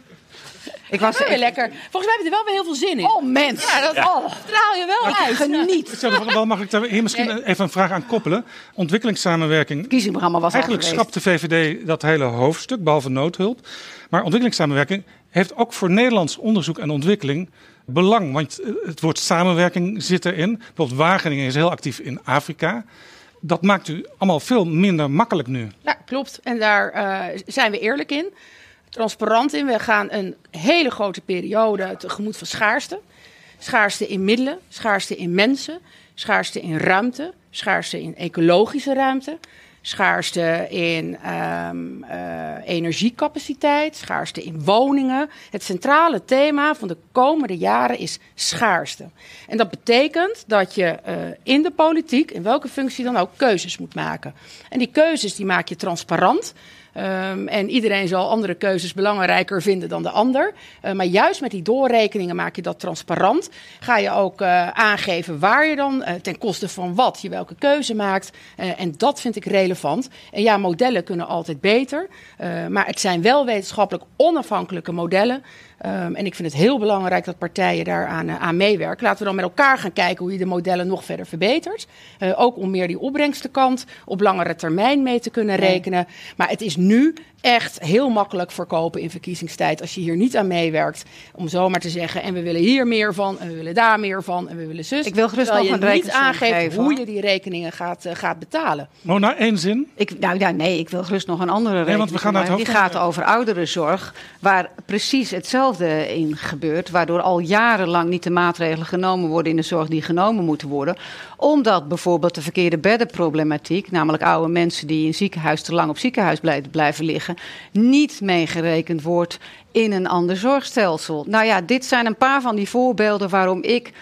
Speaker 5: Ik was
Speaker 9: Wel weer lekker. Volgens mij heb je er wel weer heel veel zin in.
Speaker 5: Oh, mens.
Speaker 9: Ja, dat
Speaker 5: Oh,
Speaker 9: straal je wel uit.
Speaker 5: geniet.
Speaker 7: Ik zou er wel, mag ik daar hier misschien even een vraag aan koppelen? Ontwikkelingssamenwerking.
Speaker 5: Kiesprogramma was
Speaker 7: Eigenlijk
Speaker 5: al geweest.
Speaker 7: schrapt de V V D dat hele hoofdstuk, behalve noodhulp. Maar ontwikkelingssamenwerking heeft ook voor Nederlands onderzoek en ontwikkeling belang. Want het woord samenwerking zit erin. Bijvoorbeeld Wageningen is heel actief in Afrika. Dat maakt u allemaal veel minder makkelijk nu.
Speaker 9: Ja, klopt. En daar uh, zijn we eerlijk in. Transparant in. We gaan een hele grote periode tegemoet van schaarste. Schaarste in middelen, schaarste in mensen, schaarste in ruimte, schaarste in ecologische ruimte, schaarste in um, uh, energiecapaciteit, schaarste in woningen. Het centrale thema van de komende jaren is schaarste. En dat betekent dat je uh, in de politiek, in welke functie dan ook, keuzes moet maken. En die keuzes die maak je transparant. Um, en iedereen zal andere keuzes belangrijker vinden dan de ander. Uh, maar juist met die doorrekeningen maak je dat transparant. Ga je ook uh, aangeven waar je dan, uh, ten koste van wat, je welke keuze maakt. Uh, en dat vind ik relevant. En ja, modellen kunnen altijd beter. Uh, maar het zijn wel wetenschappelijk onafhankelijke modellen. Um, en ik vind het heel belangrijk dat partijen daaraan uh, aan meewerken. Laten we dan met elkaar gaan kijken hoe je de modellen nog verder verbetert. Uh, ook om meer die opbrengstenkant op langere termijn mee te kunnen rekenen. Maar het is nu echt heel makkelijk verkopen in verkiezingstijd als je hier niet aan meewerkt. Om zomaar te zeggen, en we willen hier meer van, en we willen daar meer van, en we willen zus.
Speaker 5: Ik wil gerust
Speaker 9: Terwijl
Speaker 5: nog
Speaker 9: je
Speaker 5: een
Speaker 9: niet
Speaker 5: rekensom
Speaker 9: aangeeft
Speaker 5: geven,
Speaker 9: hoe
Speaker 5: hoor.
Speaker 9: je die rekeningen gaat, uh, gaat betalen.
Speaker 7: Mona, één zin.
Speaker 5: Ik, nou ja, nee, ik wil gerust nog een andere rekening.
Speaker 7: want we gaan naar het
Speaker 5: Die gaat
Speaker 7: hoofdonderwerp.
Speaker 5: over ouderenzorg, waar precies hetzelfde in gebeurt. Waardoor al jarenlang niet de maatregelen genomen worden in de zorg die genomen moeten worden. Omdat bijvoorbeeld de verkeerde beddenproblematiek, namelijk oude mensen die in ziekenhuis te lang op ziekenhuis blij- blijven liggen, niet meegerekend wordt in een ander zorgstelsel. Nou ja, dit zijn een paar van die voorbeelden waarom ik...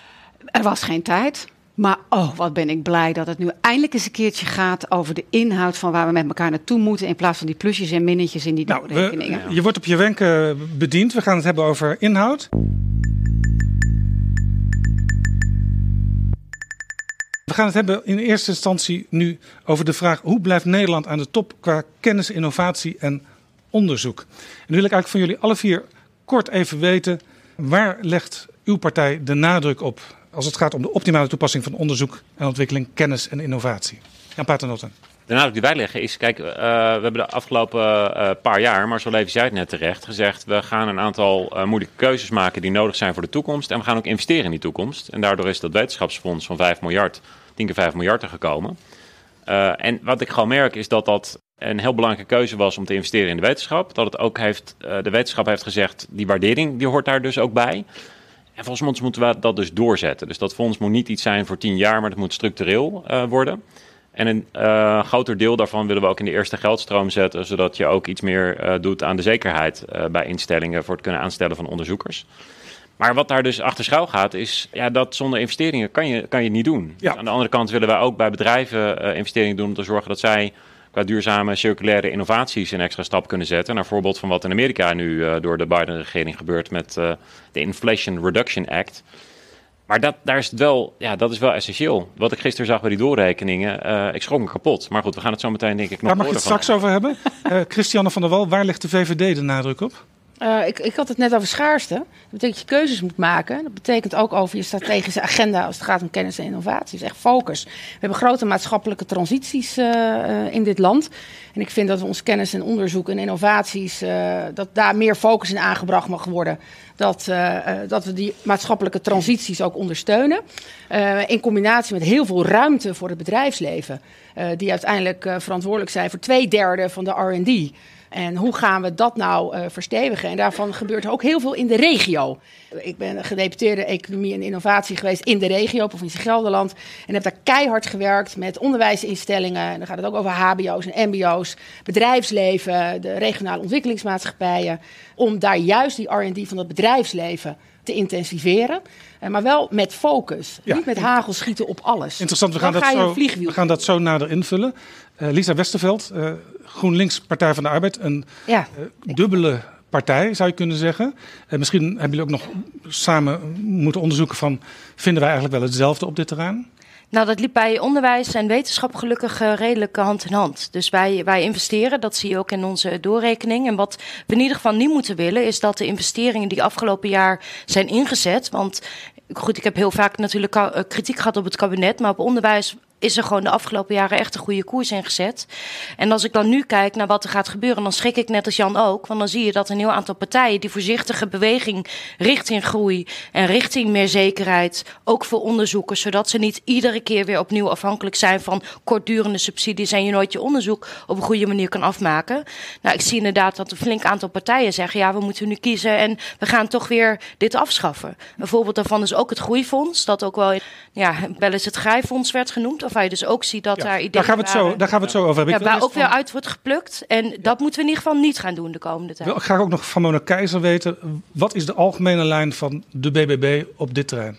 Speaker 5: Er was geen tijd. Maar oh, wat ben ik blij dat het nu eindelijk eens een keertje gaat over de inhoud van waar we met elkaar naartoe moeten. In plaats van die plusjes en minnetjes in die
Speaker 7: Nou, we,
Speaker 5: doorrekeningen.
Speaker 7: je wordt op je wenken bediend. We gaan het hebben over inhoud. We gaan het hebben in eerste instantie nu over de vraag: hoe blijft Nederland aan de top qua kennis, innovatie en onderzoek? En nu wil ik eigenlijk van jullie alle vier kort even weten: waar legt uw partij de nadruk op als het gaat om de optimale toepassing van onderzoek en ontwikkeling, kennis en innovatie? Jan Paternotte.
Speaker 4: De nadruk die wij leggen is, kijk, uh, we hebben de afgelopen uh, paar jaar, maar zo Levi zei het net terecht, gezegd, we gaan een aantal uh, moeilijke keuzes maken die nodig zijn voor de toekomst. En we gaan ook investeren in die toekomst. En daardoor is dat wetenschapsfonds van vijf miljard, tien keer vijf miljard er gekomen. Uh, en wat ik gewoon merk is dat dat een heel belangrijke keuze was om te investeren in de wetenschap. Dat het ook heeft, uh, de wetenschap heeft gezegd, die waardering die hoort daar dus ook bij. En volgens ons moeten we dat dus doorzetten. Dus dat fonds moet niet iets zijn voor tien jaar, maar het moet structureel uh, worden. En een uh, groter deel daarvan willen we ook in de eerste geldstroom zetten, zodat je ook iets meer uh, doet aan de zekerheid uh, bij instellingen voor het kunnen aanstellen van onderzoekers. Maar wat daar dus achter schuil gaat, is ja, dat zonder investeringen kan je, kan je het niet doen.
Speaker 7: Ja.
Speaker 4: Dus aan de andere kant willen wij ook bij bedrijven uh, investeringen doen om te zorgen dat zij qua duurzame circulaire innovaties een extra stap kunnen zetten. Naar voorbeeld van wat in Amerika nu uh, door de Biden-regering gebeurt met uh, de Inflation Reduction Act. Maar dat, daar is het wel, ja, dat is wel essentieel. Wat ik gisteren zag bij die doorrekeningen, uh, ik schrok me kapot. Maar goed, we gaan het zo meteen denk ik nog
Speaker 7: daar mag je het straks over hebben. Uh, Christiane van der Wal, waar ligt de V V D de nadruk op?
Speaker 9: Uh, ik, ik had het net over schaarste. Dat betekent dat je keuzes moet maken. Dat betekent ook over je strategische agenda als het gaat om kennis en innovatie. Dus echt focus. We hebben grote maatschappelijke transities uh, uh, in dit land. En ik vind dat we ons kennis en onderzoek en innovaties, uh, dat daar meer focus in aangebracht mag worden. Dat, uh, uh, dat we die maatschappelijke transities ook ondersteunen. Uh, in combinatie met heel veel ruimte voor het bedrijfsleven. Uh, die uiteindelijk uh, verantwoordelijk zijn voor twee derde van de R en D. En hoe gaan we dat nou uh, verstevigen? En daarvan gebeurt er ook heel veel in de regio. Ik ben gedeputeerde economie en innovatie geweest in de regio, provincie Gelderland. En heb daar keihard gewerkt met onderwijsinstellingen. En dan gaat het ook over H B O's en M B O's, bedrijfsleven, de regionale ontwikkelingsmaatschappijen. Om daar juist die R en D van het bedrijfsleven te intensiveren. Uh, maar wel met focus. Ja. Niet met hagel schieten op alles.
Speaker 7: Interessant, we gaan, dat zo, we gaan dat zo nader invullen. Uh, Lisa Westerveld, uh, GroenLinks, Partij van de Arbeid. Een ja. uh, dubbele partij, zou je kunnen zeggen. Uh, misschien hebben jullie ook nog samen moeten onderzoeken van, vinden wij eigenlijk wel hetzelfde op dit terrein?
Speaker 3: Nou, dat liep bij onderwijs en wetenschap gelukkig uh, redelijk hand in hand. Dus wij, wij investeren, dat zie je ook in onze doorrekening. En wat we in ieder geval niet moeten willen, is dat de investeringen die afgelopen jaar zijn ingezet. Want goed, ik heb heel vaak natuurlijk uh, kritiek gehad op het kabinet, maar op onderwijs is er gewoon de afgelopen jaren echt een goede koers ingezet. En als ik dan nu kijk naar wat er gaat gebeuren, dan schrik ik net als Jan ook. Want dan zie je dat een heel aantal partijen die voorzichtige beweging richting groei en richting meer zekerheid, ook voor onderzoekers, zodat ze niet iedere keer weer opnieuw afhankelijk zijn van kortdurende subsidies en je nooit je onderzoek op een goede manier kan afmaken. Nou, ik zie inderdaad dat een flink aantal partijen zeggen, ja, we moeten nu kiezen en we gaan toch weer dit afschaffen. Een voorbeeld daarvan is ook het Groeifonds, dat ook wel, ja, wel eens het Grijfonds werd genoemd. Of waar je dus ook ziet dat ja, daar ideeën
Speaker 7: daar gaan we het
Speaker 3: waren,
Speaker 7: zo, daar gaan we het zo over hebben.
Speaker 3: Ja, waar ook van weer uit wordt geplukt. En dat moeten we in ieder geval niet gaan doen de komende tijd.
Speaker 7: Ik wil graag ook nog van Mona Keizer weten, wat is de algemene lijn van de B B B op dit terrein?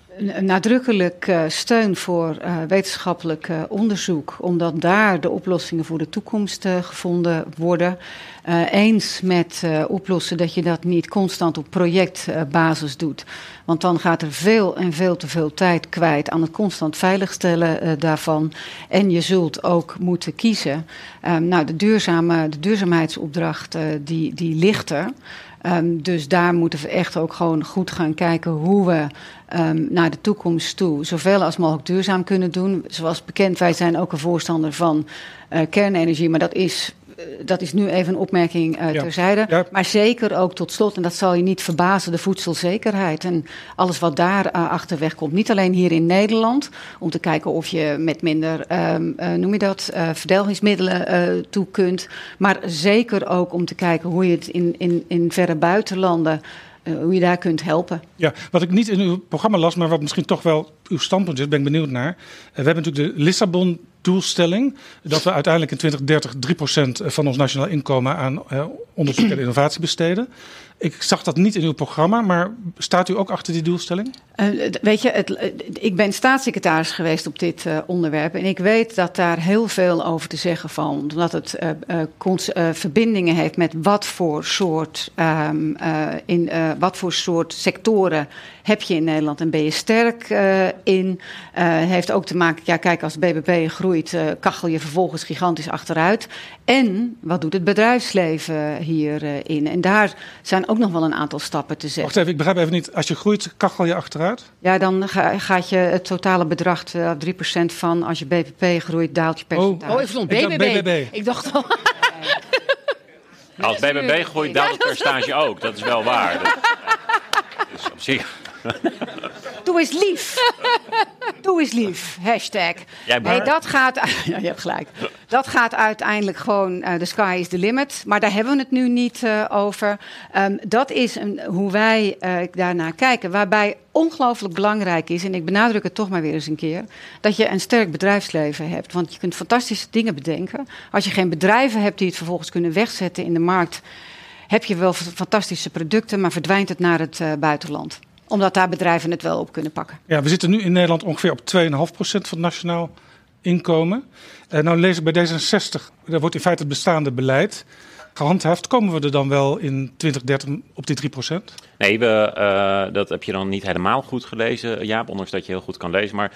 Speaker 5: Nadrukkelijk uh, steun voor uh, wetenschappelijk uh, onderzoek, omdat daar de oplossingen voor de toekomst uh, gevonden worden. Uh, eens met uh, oplossen dat je dat niet constant op projectbasis uh, doet. Want dan gaat er veel en veel te veel tijd kwijt aan het constant veiligstellen uh, daarvan. En je zult ook moeten kiezen. Um, nou, de, duurzame, de duurzaamheidsopdracht uh, die, die ligt er. Um, dus daar moeten we echt ook gewoon goed gaan kijken hoe we um, naar de toekomst toe zoveel als mogelijk duurzaam kunnen doen. Zoals bekend, wij zijn ook een voorstander van uh, kernenergie, maar dat is... Dat is nu even een opmerking uh, ja. terzijde. Ja. Maar zeker ook tot slot, en dat zal je niet verbazen, de voedselzekerheid. En alles wat daar uh, achterweg komt. Niet alleen hier in Nederland, om te kijken of je met minder, um, uh, noem je dat, uh, verdelgingsmiddelen uh, toe kunt. Maar zeker ook om te kijken hoe je het in, in, in verre buitenlanden, uh, hoe je daar kunt helpen.
Speaker 7: Ja, wat ik niet in uw programma las, maar wat misschien toch wel uw standpunt is, ben ik benieuwd naar. Uh, we hebben natuurlijk de Lissabon doelstelling, dat we uiteindelijk in twintig dertig drie procent van ons nationaal inkomen aan uh, onderzoek en innovatie besteden. Ik zag dat niet in uw programma, maar staat u ook achter die doelstelling?
Speaker 5: Uh, weet je, het, uh, ik ben staatssecretaris geweest op dit uh, onderwerp. En ik weet dat daar heel veel over te zeggen valt. Omdat het uh, uh, cons- uh, verbindingen heeft met wat voor soort, um, uh, in, uh, wat voor soort sectoren heb je in Nederland en ben je sterk uh, in. Uh, heeft ook te maken, ja kijk, als de B B P groeit, uh, kachel je vervolgens gigantisch achteruit. En wat doet het bedrijfsleven hierin? Uh, en daar zijn ook nog wel een aantal stappen te zetten.
Speaker 7: Wacht even, ik begrijp even niet. Als je groeit, kachel je achteruit?
Speaker 5: Ja, dan ga, gaat je het totale bedrag uh, drie procent van. Als je B B P groeit, daalt je percentage.
Speaker 9: Oh, ik vond B B B. Ik dacht, B B B. Ik dacht al.
Speaker 4: Als B B B groeit, daalt het percentage ook. Dat is wel waar. Dat is op zich.
Speaker 5: Doe eens lief. Doe eens lief. Hashtag. Nee, dat gaat. Ja, je hebt gelijk. Dat gaat uiteindelijk gewoon. Uh, the sky is the limit. Maar daar hebben we het nu niet uh, over. Um, dat is een, hoe wij uh, daarnaar kijken. Waarbij ongelooflijk belangrijk is, en ik benadruk het toch maar weer eens een keer, dat je een sterk bedrijfsleven hebt. Want je kunt fantastische dingen bedenken. Als je geen bedrijven hebt die het vervolgens kunnen wegzetten in de markt, heb je wel fantastische producten, maar verdwijnt het naar het uh, buitenland. Omdat daar bedrijven het wel op kunnen pakken.
Speaker 7: Ja, we zitten nu in Nederland ongeveer op twee komma vijf procent van het nationaal inkomen. Uh, nou lees ik bij D zesenzestig, daar wordt in feite het bestaande beleid gehandhaafd. Komen we er dan wel in twintig dertig op die drie procent?
Speaker 4: Nee, we, uh, dat heb je dan niet helemaal goed gelezen, Jaap, ondanks dat je heel goed kan lezen. Maar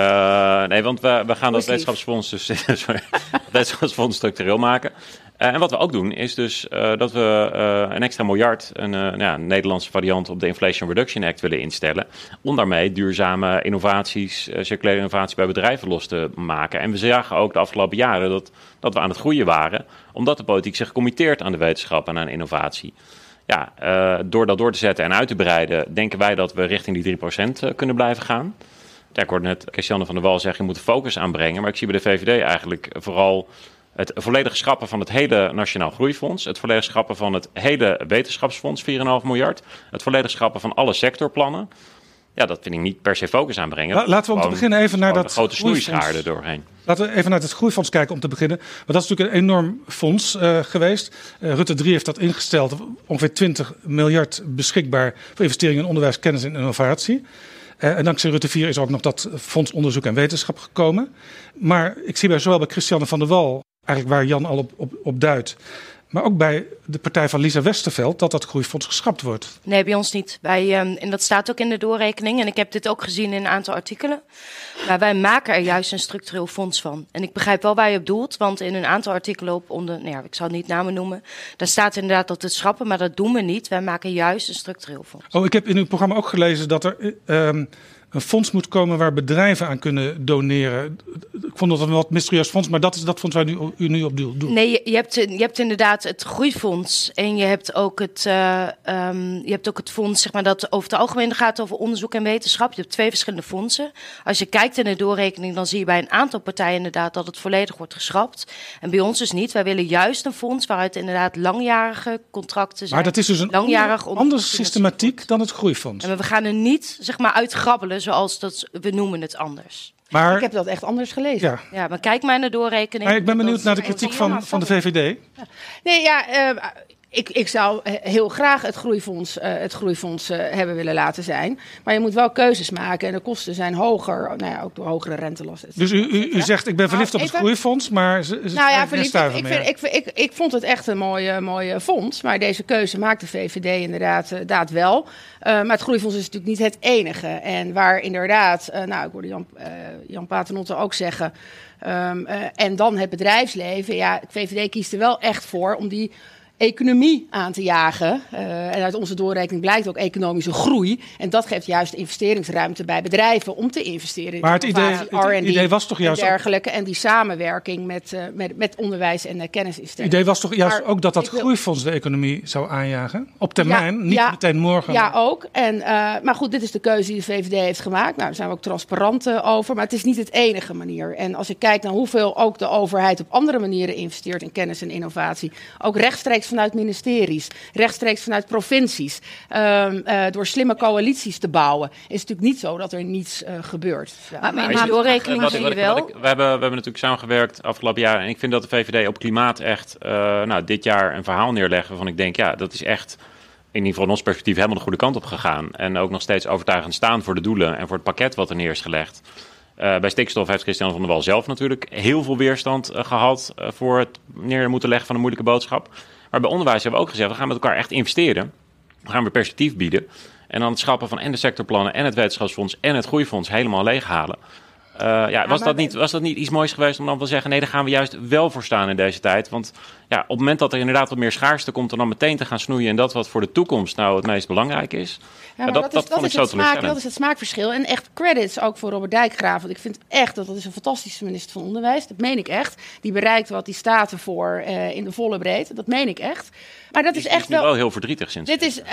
Speaker 4: uh, nee, want we, we gaan dat wetenschapsfonds, dus, sorry, wetenschapsfonds structureel maken. Uh, en wat we ook doen, is dus uh, dat we uh, een extra miljard, een, uh, nou ja, een Nederlandse variant op de Inflation Reduction Act willen instellen. Om daarmee duurzame innovaties, uh, circulaire innovatie bij bedrijven los te maken. En we zagen ook de afgelopen jaren dat, dat we aan het groeien waren, omdat de politiek zich committeert aan de wetenschap en aan innovatie. Ja, uh, door dat door te zetten en uit te breiden, denken wij dat we richting die drie procent uh, kunnen blijven gaan. Ja, ik hoorde net Christiane van der Wal zeggen, je moet de focus aanbrengen. Maar ik zie bij de V V D eigenlijk vooral het volledig schrappen van het hele Nationaal Groeifonds. Het volledig schrappen van het hele wetenschapsfonds, vier komma vijf miljard. Het volledig schrappen van alle sectorplannen. Ja, dat vind ik niet per se focus aanbrengen.
Speaker 7: La, laten we om te beginnen even naar dat
Speaker 4: grote snoeischaar er doorheen.
Speaker 7: Laten we even naar het groeifonds kijken om te beginnen. Want dat is natuurlijk een enorm fonds uh, geweest. Uh, Rutte drie heeft dat ingesteld. Ongeveer twintig miljard beschikbaar voor investeringen in onderwijs, kennis en innovatie. Uh, en dankzij Rutte vier is ook nog dat fonds onderzoek en wetenschap gekomen. Maar ik zie bij zowel bij Christiane van der Wal, eigenlijk waar Jan al op, op, op duidt, maar ook bij de partij van Lisa Westerveld, dat dat groeifonds geschrapt wordt.
Speaker 3: Nee, bij ons niet. Wij, um, en dat staat ook in de doorrekening. En ik heb dit ook gezien in een aantal artikelen. Maar wij maken er juist een structureel fonds van. En ik begrijp wel waar je op doelt. Want in een aantal artikelen op onder, nou ja, ik zal het niet namen noemen, daar staat inderdaad dat het schrappen, maar dat doen we niet. Wij maken juist een structureel fonds.
Speaker 7: Oh, ik heb in uw programma ook gelezen dat er Um, een fonds moet komen waar bedrijven aan kunnen doneren. Ik vond dat een wat mysterieus fonds, maar dat is dat fonds waar u, u nu op doet.
Speaker 3: Nee, je, je, hebt, je hebt inderdaad het groeifonds en je hebt ook het, uh, um, je hebt ook het fonds, zeg maar, dat over het algemeen gaat over onderzoek en wetenschap. Je hebt twee verschillende fondsen. Als je kijkt in de doorrekening, dan zie je bij een aantal partijen inderdaad dat het volledig wordt geschrapt. En bij ons dus niet. Wij willen juist een fonds waaruit inderdaad langjarige contracten zijn.
Speaker 7: Maar dat is dus een
Speaker 3: langjarig
Speaker 7: ander, andere systematiek dan het groeifonds.
Speaker 3: En we gaan er niet, zeg maar, uitgrabbelen zoals dat, we noemen het anders.
Speaker 9: Maar, ik heb dat echt anders gelezen.
Speaker 7: Ja,
Speaker 3: ja maar kijk maar naar de doorrekening.
Speaker 7: Maar ik ben benieuwd naar de kritiek van, van de V V D.
Speaker 9: Ja. Nee, ja, uh, ik, ik zou heel graag het groeifonds, uh, het groeifonds uh, hebben willen laten zijn. Maar je moet wel keuzes maken en de kosten zijn hoger. Nou ja, ook door hogere rentelasten.
Speaker 7: Dus u, u, u zegt, ik ben verliefd nou, op het groeifonds, maar ze, ze
Speaker 9: nou ja, verliefd, ik, ik, vind, ik, ik, ik vond het echt een mooie, mooie fonds. Maar deze keuze maakt de V V D inderdaad, uh, inderdaad wel. Uh, maar het groeifonds is natuurlijk niet het enige. En waar inderdaad, uh, nou, ik hoorde Jan, uh, Jan Paternotte ook zeggen, Um, uh, en dan het bedrijfsleven. Ja, de V V D kiest er wel echt voor om die economie aan te jagen. Uh, en uit onze doorrekening blijkt ook economische groei. En dat geeft juist investeringsruimte bij bedrijven om te investeren in
Speaker 7: maar het idee, het idee was toch juist
Speaker 9: en dergelijke. En die samenwerking met, uh, met, met onderwijs en uh, kennisinstellingen.
Speaker 7: Het idee was toch juist
Speaker 9: maar
Speaker 7: ook dat dat
Speaker 9: wil...
Speaker 7: groeifonds de economie zou aanjagen? Op termijn,
Speaker 9: ja,
Speaker 7: niet
Speaker 9: ja,
Speaker 7: meteen morgen.
Speaker 9: Ja, ook. En, uh, maar goed, dit is de keuze die de V V D heeft gemaakt. Nou, daar zijn we ook transparant uh, over. Maar het is niet het enige manier. En als ik kijk naar hoeveel ook de overheid op andere manieren investeert in kennis en innovatie. Ook rechtstreeks vanuit ministeries, rechtstreeks vanuit provincies, uh, uh, door slimme coalities te bouwen, is het natuurlijk niet zo dat er niets uh, gebeurt. Ja.
Speaker 3: Maar, maar in de doorrekening zie je wel.
Speaker 4: Ik, we, hebben, we hebben natuurlijk samengewerkt afgelopen jaar en ik vind dat de V V D op klimaat echt uh, nou, dit jaar een verhaal neerleggen waarvan ik denk, ja, dat is echt in ieder geval in ons perspectief helemaal de goede kant op gegaan. En ook nog steeds overtuigend staan voor de doelen en voor het pakket wat er neer is gelegd. Uh, bij stikstof heeft Christiane van der Wal zelf natuurlijk heel veel weerstand uh, gehad uh, voor het neer moeten leggen van een moeilijke boodschap. Maar bij onderwijs hebben we ook gezegd, we gaan met elkaar echt investeren. We gaan weer perspectief bieden. En dan het schrappen van en de sectorplannen en het wetenschapsfonds en het groeifonds helemaal leeghalen. Uh, ja, ja, was, dat niet, was dat niet iets moois geweest om dan te zeggen, nee, daar gaan we juist wel voor staan in deze tijd. Want ja, op het moment dat er inderdaad wat meer schaarste komt, om dan meteen te gaan snoeien in dat wat voor de toekomst nou het meest belangrijk is.
Speaker 9: Ja, maar
Speaker 4: ja, dat,
Speaker 9: dat,
Speaker 4: dat,
Speaker 9: is,
Speaker 4: dat,
Speaker 9: dat, is het smaak, dat is het smaakverschil. En echt credits ook voor Robert Dijkgraaf. Want ik vind echt dat dat is een fantastische minister van Onderwijs. Dat meen ik echt. Die bereikt wat die staat ervoor uh, in de volle breedte. Dat meen ik echt. Maar dat
Speaker 4: die,
Speaker 9: is echt
Speaker 4: is nu wel... wel heel verdrietig sinds.
Speaker 9: Dit is...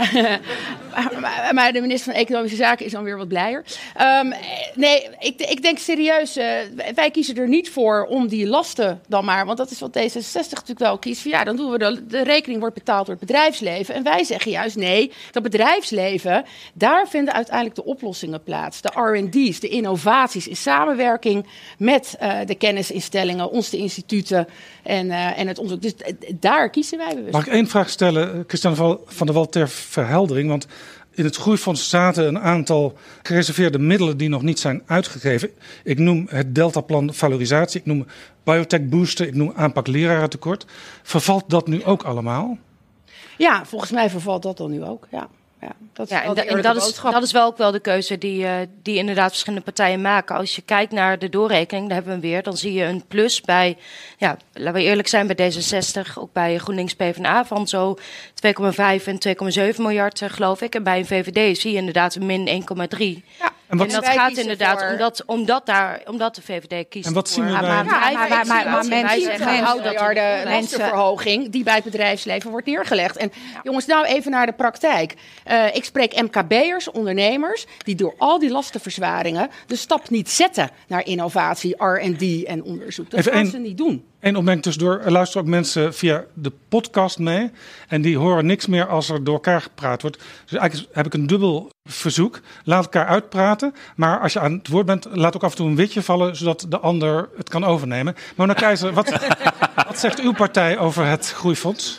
Speaker 9: maar, maar de minister van Economische Zaken is dan weer wat blijer. Um, nee, ik, ik denk serieus... Uh, wij kiezen er niet voor om die lasten dan maar... Want dat is wat D zesenzestig natuurlijk wel kiest. Van, ja, dan doen we de, de rekening wordt betaald door het bedrijfsleven. En wij zeggen juist nee, dat bedrijfsleven... Daar vinden uiteindelijk de oplossingen plaats. De R en D's, de innovaties in samenwerking met uh, de kennisinstellingen, onze instituten en, uh, en het onderzoek. Dus d- daar kiezen wij bewust.
Speaker 7: Mag ik één vraag stellen, Christiane van der Wal, ter verheldering? Want In het groeifonds zaten een aantal gereserveerde middelen die nog niet zijn uitgegeven. Ik noem het Deltaplan valorisatie, ik noem biotech booster, ik noem aanpak lerarentekort. Vervalt dat nu ook allemaal?
Speaker 9: Ja, volgens mij vervalt dat dan nu ook, ja. Ja, dat is,
Speaker 3: ja, en,
Speaker 9: da-
Speaker 3: en dat, is, dat is wel ook wel de keuze die, uh, die inderdaad verschillende partijen maken. Als je kijkt naar de doorrekening, daar hebben we hem weer, dan zie je een plus bij, ja, laten we eerlijk zijn, bij D zesenzestig, ook bij GroenLinks PvdA van zo twee komma vijf en twee komma zeven miljard, uh, geloof ik. En bij een V V D zie je inderdaad een min één komma drie. Ja. En, wat, en dat gaat inderdaad voor... omdat, omdat, daar, omdat de V V D kiest.
Speaker 7: En wat zien we
Speaker 3: voor,
Speaker 7: bij...
Speaker 9: Maar, maar, maar, maar, maar, maar mensen
Speaker 3: zeggen
Speaker 9: houden dat de lastenverhoging die bij het bedrijfsleven wordt neergelegd. En ja. jongens, nou even naar de praktijk. Uh, ik spreek M K B'ers, ondernemers, die door al die lastenverzwaringen de stap niet zetten naar innovatie, R en D en onderzoek. Dat gaan ze niet doen.
Speaker 7: Eén opmerking tussendoor. Er luisteren ook mensen via de podcast mee. En die horen niks meer als er door elkaar gepraat wordt. Dus eigenlijk heb ik een dubbel verzoek. Laat elkaar uitpraten. Maar als je aan het woord bent, laat ook af en toe een witje vallen, zodat de ander het kan overnemen. Mona Keizer, wat, wat zegt uw partij over het groeifonds?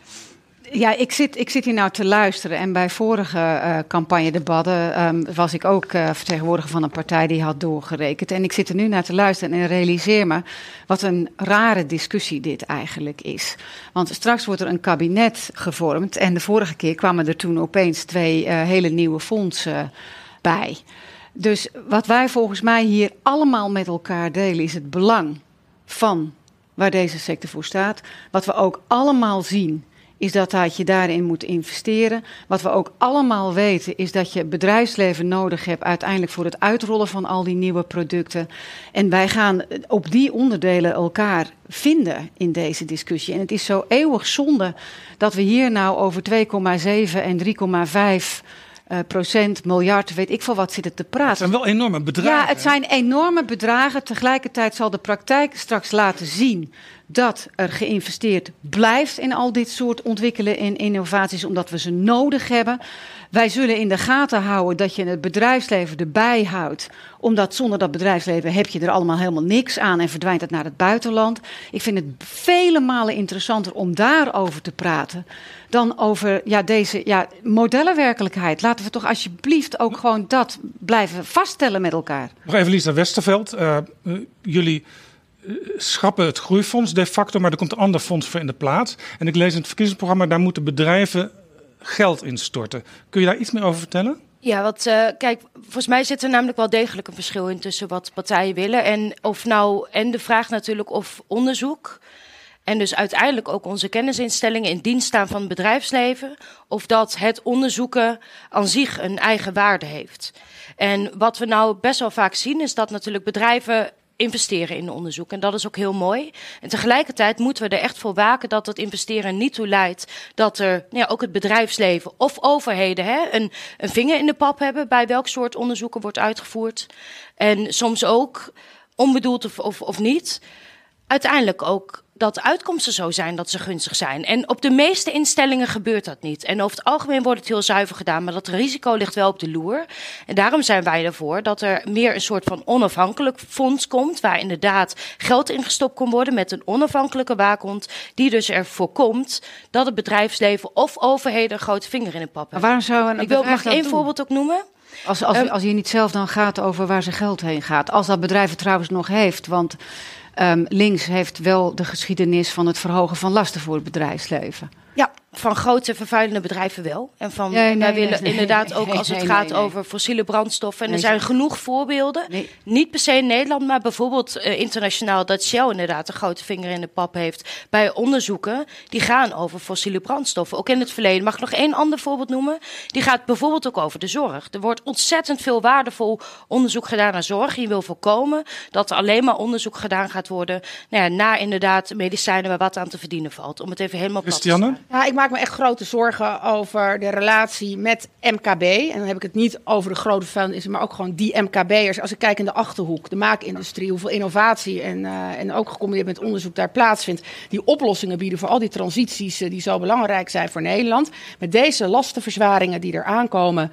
Speaker 5: Ja, ik zit, ik zit hier nou te luisteren. En bij vorige uh, campagnedebatten um, was ik ook uh, vertegenwoordiger van een partij die had doorgerekend. En ik zit er nu naar te luisteren en realiseer me wat een rare discussie dit eigenlijk is. Want straks wordt er een kabinet gevormd. En de vorige keer kwamen er toen opeens twee uh, hele nieuwe fondsen bij. Dus wat wij volgens mij hier allemaal met elkaar delen is het belang van waar deze sector voor staat. Wat we ook allemaal zien is dat, dat je daarin moet investeren. Wat we ook allemaal weten is dat je bedrijfsleven nodig hebt uiteindelijk voor het uitrollen van al die nieuwe producten. En wij gaan op die onderdelen elkaar vinden in deze discussie. En het is zo eeuwig zonde dat we hier nou over twee komma zeven en drie komma vijf Uh, procent, miljard, weet ik veel wat zitten te praten.
Speaker 7: Het zijn wel enorme bedragen.
Speaker 5: Ja, het zijn enorme bedragen. Tegelijkertijd zal de praktijk straks laten zien dat er geïnvesteerd blijft in al dit soort ontwikkelen en innovaties, omdat we ze nodig hebben. Wij zullen in de gaten houden dat je het bedrijfsleven erbij houdt, omdat zonder dat bedrijfsleven heb je er allemaal helemaal niks aan en verdwijnt het naar het buitenland. Ik vind het vele malen interessanter om daarover te praten dan over ja, deze ja, modellenwerkelijkheid. Laten we toch alsjeblieft ook gewoon dat blijven vaststellen met elkaar.
Speaker 7: Nog even Lisa Westerveld. Uh, uh, jullie uh, schrappen het groeifonds de facto, maar er komt een ander fonds voor in de plaats. En ik lees in het verkiezingsprogramma, daar moeten bedrijven geld instorten. Kun je daar iets meer over vertellen?
Speaker 3: Ja, wat, uh, kijk, volgens mij zit er namelijk wel degelijk een verschil in tussen wat partijen willen. En, of nou, en de vraag natuurlijk of onderzoek en dus uiteindelijk ook onze kennisinstellingen in dienst staan van het bedrijfsleven, of dat het onderzoeken aan zich een eigen waarde heeft. En wat we nou best wel vaak zien is dat natuurlijk bedrijven investeren in onderzoek. En dat is ook heel mooi. En tegelijkertijd moeten we er echt voor waken dat het investeren niet toe leidt dat er nou ja, ook het bedrijfsleven of overheden hè, een, een vinger in de pap hebben bij welk soort onderzoeken wordt uitgevoerd. En soms ook, onbedoeld of, of, of niet, uiteindelijk ook dat de uitkomsten zo zijn dat ze gunstig zijn. En op de meeste instellingen gebeurt dat niet. En over het algemeen wordt het heel zuiver gedaan, maar dat risico ligt wel op de loer. En daarom zijn wij ervoor dat er meer een soort van onafhankelijk fonds komt, waar inderdaad geld ingestopt kan worden met een onafhankelijke waakhond, die dus ervoor komt dat het bedrijfsleven of overheden een grote vinger in de pap hebben.
Speaker 5: Waarom zou een
Speaker 3: Ik wil mag ik één voorbeeld ook noemen?
Speaker 5: Als, als, um, als je niet zelf dan gaat over waar zijn geld heen gaat. Als dat bedrijf het trouwens nog heeft, want Um, links heeft wel de geschiedenis van het verhogen van lasten voor het bedrijfsleven.
Speaker 3: Ja, van grote vervuilende bedrijven wel. En van
Speaker 5: nee, nee,
Speaker 3: wij willen
Speaker 5: nee, nee,
Speaker 3: inderdaad
Speaker 5: nee,
Speaker 3: ook
Speaker 5: nee,
Speaker 3: als het
Speaker 5: nee,
Speaker 3: gaat
Speaker 5: nee, nee.
Speaker 3: over fossiele brandstoffen. En
Speaker 5: nee,
Speaker 3: er zijn
Speaker 5: nee.
Speaker 3: genoeg voorbeelden. Nee. Niet per se in Nederland, maar bijvoorbeeld uh, internationaal, dat Shell inderdaad een grote vinger in de pap heeft bij onderzoeken die gaan over fossiele brandstoffen. Ook in het verleden. Mag ik nog één ander voorbeeld noemen? Die gaat bijvoorbeeld ook over de zorg. Er wordt ontzettend veel waardevol onderzoek gedaan naar zorg. Je wil voorkomen dat er alleen maar onderzoek gedaan gaat worden nou ja, naar inderdaad medicijnen waar wat aan te verdienen valt. Om het even helemaal plat te
Speaker 7: Christiane?
Speaker 9: Ja, ik maak me echt grote zorgen over de relatie met M K B. En dan heb ik het niet over de grote vuilnis, maar ook gewoon die M K B'ers. Als ik kijk in de Achterhoek, de maakindustrie, hoeveel innovatie en, uh, en ook gecombineerd met onderzoek daar plaatsvindt. Die oplossingen bieden voor al die transities uh, die zo belangrijk zijn voor Nederland. Met deze lastenverzwaringen die er aankomen,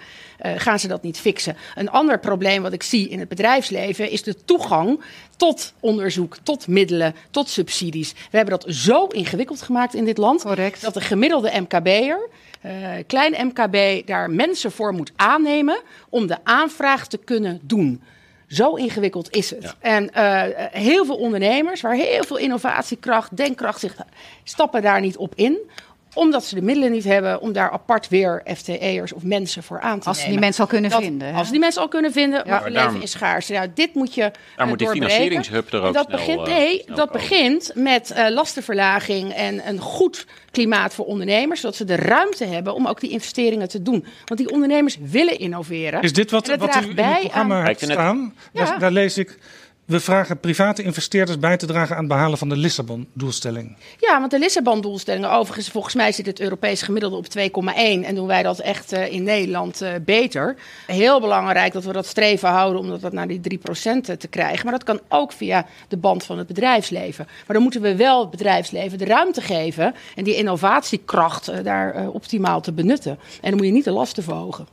Speaker 9: uh, gaan ze dat niet fixen. Een ander probleem wat ik zie in het bedrijfsleven is de toegang tot onderzoek, tot middelen, tot subsidies. We hebben dat zo ingewikkeld gemaakt in dit land.
Speaker 5: Correct.
Speaker 9: Dat de gemiddelde M K B'er, uh, klein M K B, daar mensen voor moet aannemen om de aanvraag te kunnen doen. Zo ingewikkeld is het. Ja. En uh, heel veel ondernemers, waar heel veel innovatiekracht, denkkracht zit, stappen daar niet op in. Omdat ze de middelen niet hebben om daar apart weer F T E'ers of mensen voor aan te
Speaker 5: als
Speaker 9: nemen.
Speaker 5: Als ze die mensen al kunnen
Speaker 9: dat,
Speaker 5: vinden. Hè?
Speaker 9: Als ze die mensen al kunnen vinden,
Speaker 5: ja.
Speaker 9: maar we leven in schaarste. Nou, dit moet je
Speaker 4: Daar moet die financieringshub er ook
Speaker 9: dat
Speaker 4: snel,
Speaker 9: begint,
Speaker 4: uh,
Speaker 9: Nee,
Speaker 4: snel
Speaker 9: dat
Speaker 4: komen.
Speaker 9: begint met uh, lastenverlaging en een goed klimaat voor ondernemers. Zodat ze de ruimte hebben om ook die investeringen te doen. Want die ondernemers willen innoveren.
Speaker 7: Is dit wat,
Speaker 9: wat
Speaker 7: u in het programma
Speaker 9: aan...
Speaker 7: hebt staan?
Speaker 9: Ja.
Speaker 7: Daar, daar lees ik... We vragen private investeerders bij te dragen aan het behalen van de Lissabon-doelstelling.
Speaker 9: Ja, want de Lissabon-doelstellingen, overigens, volgens mij zit het Europees gemiddelde op twee komma één. En doen wij dat echt uh, in Nederland uh, beter. Heel belangrijk dat we dat streven houden om dat naar die drie procent te krijgen. Maar dat kan ook via de band van het bedrijfsleven. Maar dan moeten we wel het bedrijfsleven de ruimte geven en die innovatiekracht uh, daar uh, optimaal te benutten. En dan moet je niet de lasten verhogen.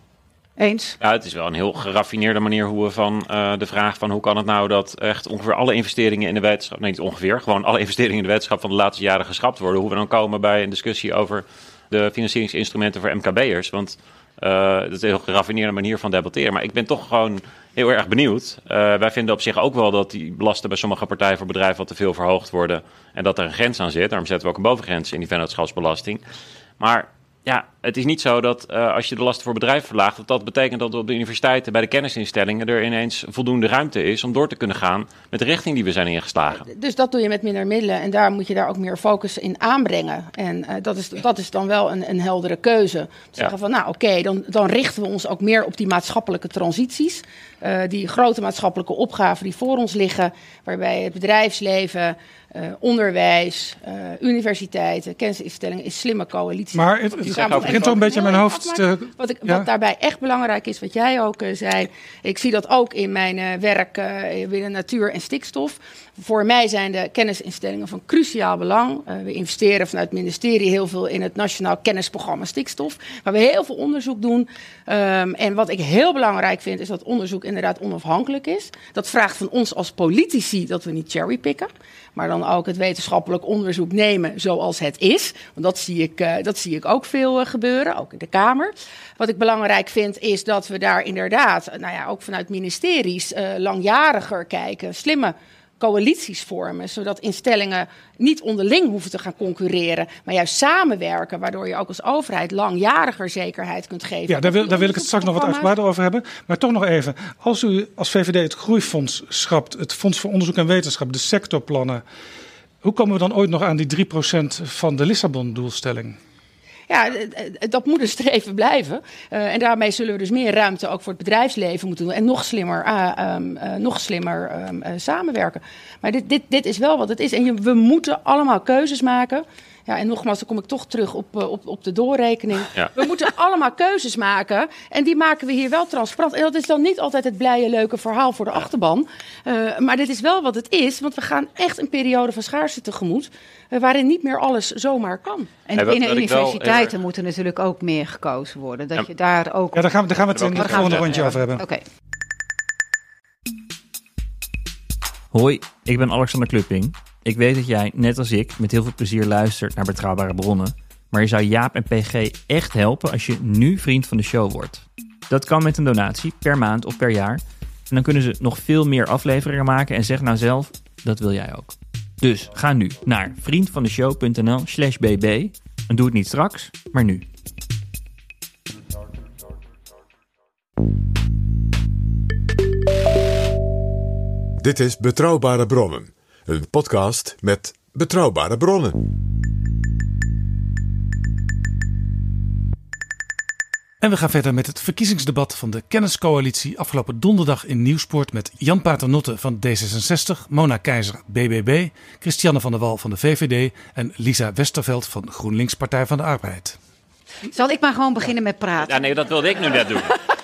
Speaker 5: Eens.
Speaker 4: Ja, het is wel een heel geraffineerde manier hoe we van uh, de vraag van hoe kan het nou dat echt ongeveer alle investeringen in de wetenschap, nee niet ongeveer, gewoon alle investeringen in de wetenschap van de laatste jaren geschrapt worden. Hoe we dan komen bij een discussie over de financieringsinstrumenten voor M K B'ers. Want uh, dat is een heel geraffineerde manier van debatteren. Maar ik ben toch gewoon heel erg benieuwd. Uh, wij vinden op zich ook wel dat die belasten bij sommige partijen voor bedrijven wat te veel verhoogd worden. En dat er een grens aan zit. Daarom zetten we ook een bovengrens in die vennootschapsbelasting. Maar ja, het is niet zo dat uh, als je de lasten voor bedrijven verlaagt, dat dat betekent dat op de universiteiten, bij de kennisinstellingen, er ineens voldoende ruimte is om door te kunnen gaan met de richting die we zijn ingeslagen.
Speaker 9: Dus dat doe je met minder middelen en daar moet je daar ook meer focus in aanbrengen. En uh, dat, is, dat is dan wel een, een heldere keuze. Te ja. zeggen van, nou oké, okay, dan, dan richten we ons ook meer op die maatschappelijke transities. Uh, die grote maatschappelijke opgaven die voor ons liggen, waarbij het bedrijfsleven, uh, onderwijs, uh, universiteiten, kennisinstellingen in slimme coalities.
Speaker 7: Maar het, het, het begint toch een beetje in mijn hoofd te...
Speaker 9: Wat, ik,
Speaker 7: ja?
Speaker 9: wat daarbij echt belangrijk is, wat jij ook uh, zei, ik zie dat ook in mijn uh, werk uh, binnen natuur en stikstof. Voor mij zijn de kennisinstellingen van cruciaal belang. Uh, we investeren vanuit het ministerie heel veel in het Nationaal Kennisprogramma Stikstof, waar we heel veel onderzoek doen. Um, en wat ik heel belangrijk vind, is dat onderzoek inderdaad onafhankelijk is. Dat vraagt van ons als politici dat we niet cherrypicken, maar dan ook het wetenschappelijk onderzoek nemen zoals het is. Want dat zie ik, uh, dat zie ik ook veel uh, gebeuren, ook in de Kamer. Wat ik belangrijk vind, is dat we daar inderdaad, nou ja, ook vanuit ministeries, uh, langjariger kijken, slimme coalities vormen, zodat instellingen niet onderling hoeven te gaan concurreren, maar juist samenwerken, waardoor je ook als overheid langjariger zekerheid kunt geven.
Speaker 7: Ja, daar wil, daar wil ik het straks nog wat uitgebreider over hebben. Maar toch nog even, als u als V V D het Groeifonds schrapt, het Fonds voor Onderzoek en Wetenschap, de sectorplannen, hoe komen we dan ooit nog aan die drie procent van de Lissabon-doelstelling?
Speaker 9: Ja, dat moet een streven blijven. Uh, en daarmee zullen we dus meer ruimte ook voor het bedrijfsleven moeten doen. En nog slimmer, uh, um, uh, nog slimmer um, uh, samenwerken. Maar dit, dit, dit is wel wat het is. En je, we moeten allemaal keuzes maken. Ja, en nogmaals, dan kom ik toch terug op, op, op de doorrekening. Ja. We moeten allemaal keuzes maken. En die maken we hier wel transparant. En dat is dan niet altijd het blije, leuke verhaal voor de ja. achterban. Uh, maar dit is wel wat het is. Want we gaan echt een periode van schaarste tegemoet. Uh, waarin niet meer alles zomaar kan.
Speaker 5: En
Speaker 4: hey,
Speaker 5: binnen universiteiten
Speaker 4: wel,
Speaker 5: moeten natuurlijk ook meer gekozen worden. Dat
Speaker 4: ja.
Speaker 5: je daar ook...
Speaker 7: Ja, daar gaan we, daar gaan we het in het volgende rondje over hebben.
Speaker 5: Oké. Okay.
Speaker 10: Hoi, ik ben Alexander Klupping. Ik weet dat jij, net als ik, met heel veel plezier luistert naar Betrouwbare Bronnen. Maar je zou Jaap en P G echt helpen als je nu vriend van de show wordt. Dat kan met een donatie, per maand of per jaar. En dan kunnen ze nog veel meer afleveringen maken en zeg nou zelf, dat wil jij ook. Dus ga nu naar vriendvandeshow.nl slash bb en doe het niet straks, maar nu.
Speaker 6: Dit is Betrouwbare Bronnen, een podcast met betrouwbare bronnen.
Speaker 7: En we gaan verder met het verkiezingsdebat van de Kenniscoalitie afgelopen donderdag in Nieuwspoort met Jan Paternotte van D zesenzestig, Mona Keizer B B B, Christiane van der Wal van de V V D en Lisa Westerveld van GroenLinks Partij van de Arbeid.
Speaker 5: Zal ik maar gewoon beginnen met praten?
Speaker 4: Ja, nee, dat wilde ik nu net doen.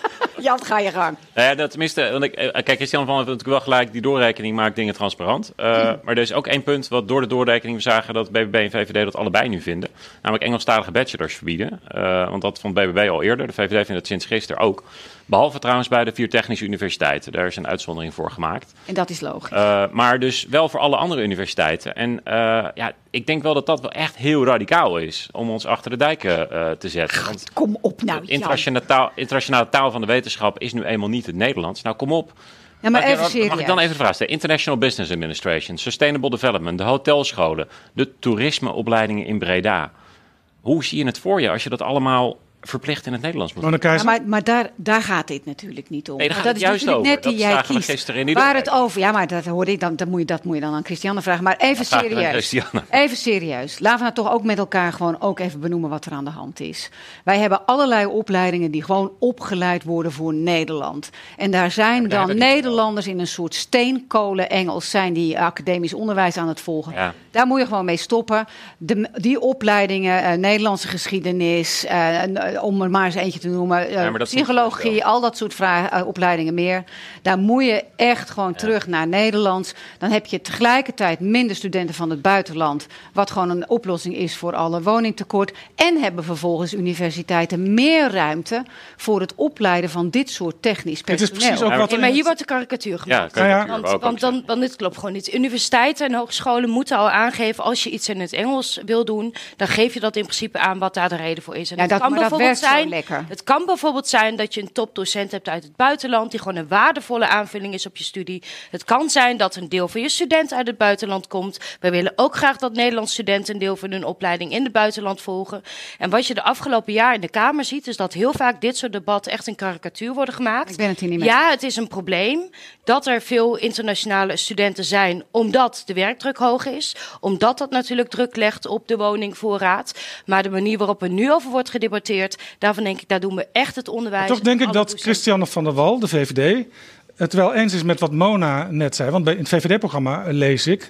Speaker 5: Jan, ga je gang.
Speaker 4: Nou ja, dat, tenminste, want ik, kijk, Christian van heeft natuurlijk wel gelijk, die doorrekening maakt dingen transparant. Uh, hm. Maar er is ook één punt wat door de doorrekening we zagen dat B B B en V V D dat allebei nu vinden. Namelijk Engelstalige bachelors verbieden. Uh, want dat vond B B B al eerder. De V V D vindt het sinds gisteren ook. Behalve trouwens bij de vier technische universiteiten. Daar is een uitzondering voor gemaakt.
Speaker 5: En dat is logisch.
Speaker 4: Uh, maar dus wel voor alle andere universiteiten. En uh, ja, ik denk wel dat dat wel echt heel radicaal is om ons achter de dijken uh, te zetten. Want
Speaker 5: kom op nou,
Speaker 4: de internationale taal, internationale taal van de wetenschap is nu eenmaal niet het Nederlands. Nou, kom op.
Speaker 5: Ja, maar even
Speaker 4: mag,
Speaker 5: serieus.
Speaker 4: mag ik dan even de vraag stellen? International Business Administration, Sustainable Development, de hotelscholen, de toerismeopleidingen in Breda. Hoe zie je het voor je als je dat allemaal verplicht in het Nederlands moet doen?
Speaker 5: Ja, maar maar daar, daar gaat dit natuurlijk niet om.
Speaker 4: Nee, daar gaat
Speaker 5: dat
Speaker 4: het
Speaker 5: is
Speaker 4: juist
Speaker 5: natuurlijk
Speaker 4: over.
Speaker 5: net die
Speaker 4: Dat
Speaker 5: jij
Speaker 4: zagen we
Speaker 5: kiest.
Speaker 4: gisteren in die
Speaker 5: Waar
Speaker 4: doorrekening.
Speaker 5: het over... Ja, maar dat, hoor ik dan, dat, moet je, dat moet je dan aan Christiane vragen. Maar even
Speaker 4: Dat vragen we aan
Speaker 5: serieus.
Speaker 4: Christiane.
Speaker 5: Even serieus. Laten we nou toch ook met elkaar gewoon ook even benoemen wat er aan de hand is. Wij hebben allerlei opleidingen die gewoon opgeleid worden voor Nederland. En daar zijn
Speaker 4: daar
Speaker 5: dan Nederlanders in een soort steenkolen-Engels zijn die academisch onderwijs aan het volgen.
Speaker 4: Ja.
Speaker 5: Daar moet je gewoon mee stoppen. De, die opleidingen, uh, Nederlandse geschiedenis, uh, uh, om er maar eens eentje te noemen, uh,
Speaker 4: Ja, maar dat
Speaker 5: psychologie, al dat soort vragen, uh, opleidingen meer. Daar moet je echt gewoon ja. terug naar Nederlands. Dan heb je tegelijkertijd minder studenten van het buitenland, wat gewoon een oplossing is voor alle woningtekort. En hebben vervolgens universiteiten meer ruimte voor het opleiden van dit soort technisch personeel.
Speaker 7: Het is precies ook wat
Speaker 3: Ja, maar hier wordt de karikatuur gemaakt.
Speaker 4: Ja,
Speaker 7: ja.
Speaker 3: Want, want, dan, want dit klopt gewoon niet. Universiteiten en hogescholen moeten al aangeven, als je iets in het Engels wil doen, dan geef je dat in principe aan wat daar de reden voor is. En
Speaker 5: Ja,
Speaker 3: het
Speaker 5: dat,
Speaker 3: kan
Speaker 5: maar dat
Speaker 3: bijvoorbeeld
Speaker 5: werkt zo
Speaker 3: zijn,
Speaker 5: lekker.
Speaker 3: het kan bijvoorbeeld zijn dat je een topdocent hebt uit het buitenland, die gewoon een waardevolle aanvulling is op je studie. Het kan zijn dat een deel van je studenten uit het buitenland komt. Wij willen ook graag dat Nederlandse studenten een deel van hun opleiding in het buitenland volgen. En wat je de afgelopen jaar in de Kamer ziet, is dat heel vaak dit soort debatten echt een karikatuur worden gemaakt.
Speaker 5: Ik ben het hier niet mee.
Speaker 3: Ja, het is een probleem dat er veel internationale studenten zijn, omdat de werkdruk hoog is. Omdat dat natuurlijk druk legt op de woningvoorraad. Maar de manier waarop er nu over wordt gedebatteerd, daarvan denk ik, daar doen we echt het onderwijs.
Speaker 7: Toch denk ik
Speaker 3: alle
Speaker 7: dat
Speaker 3: docenten.
Speaker 7: Christiane van der Wal, de V V D, het wel eens is met wat Mona net zei. Want bij, in het V V D-programma lees ik,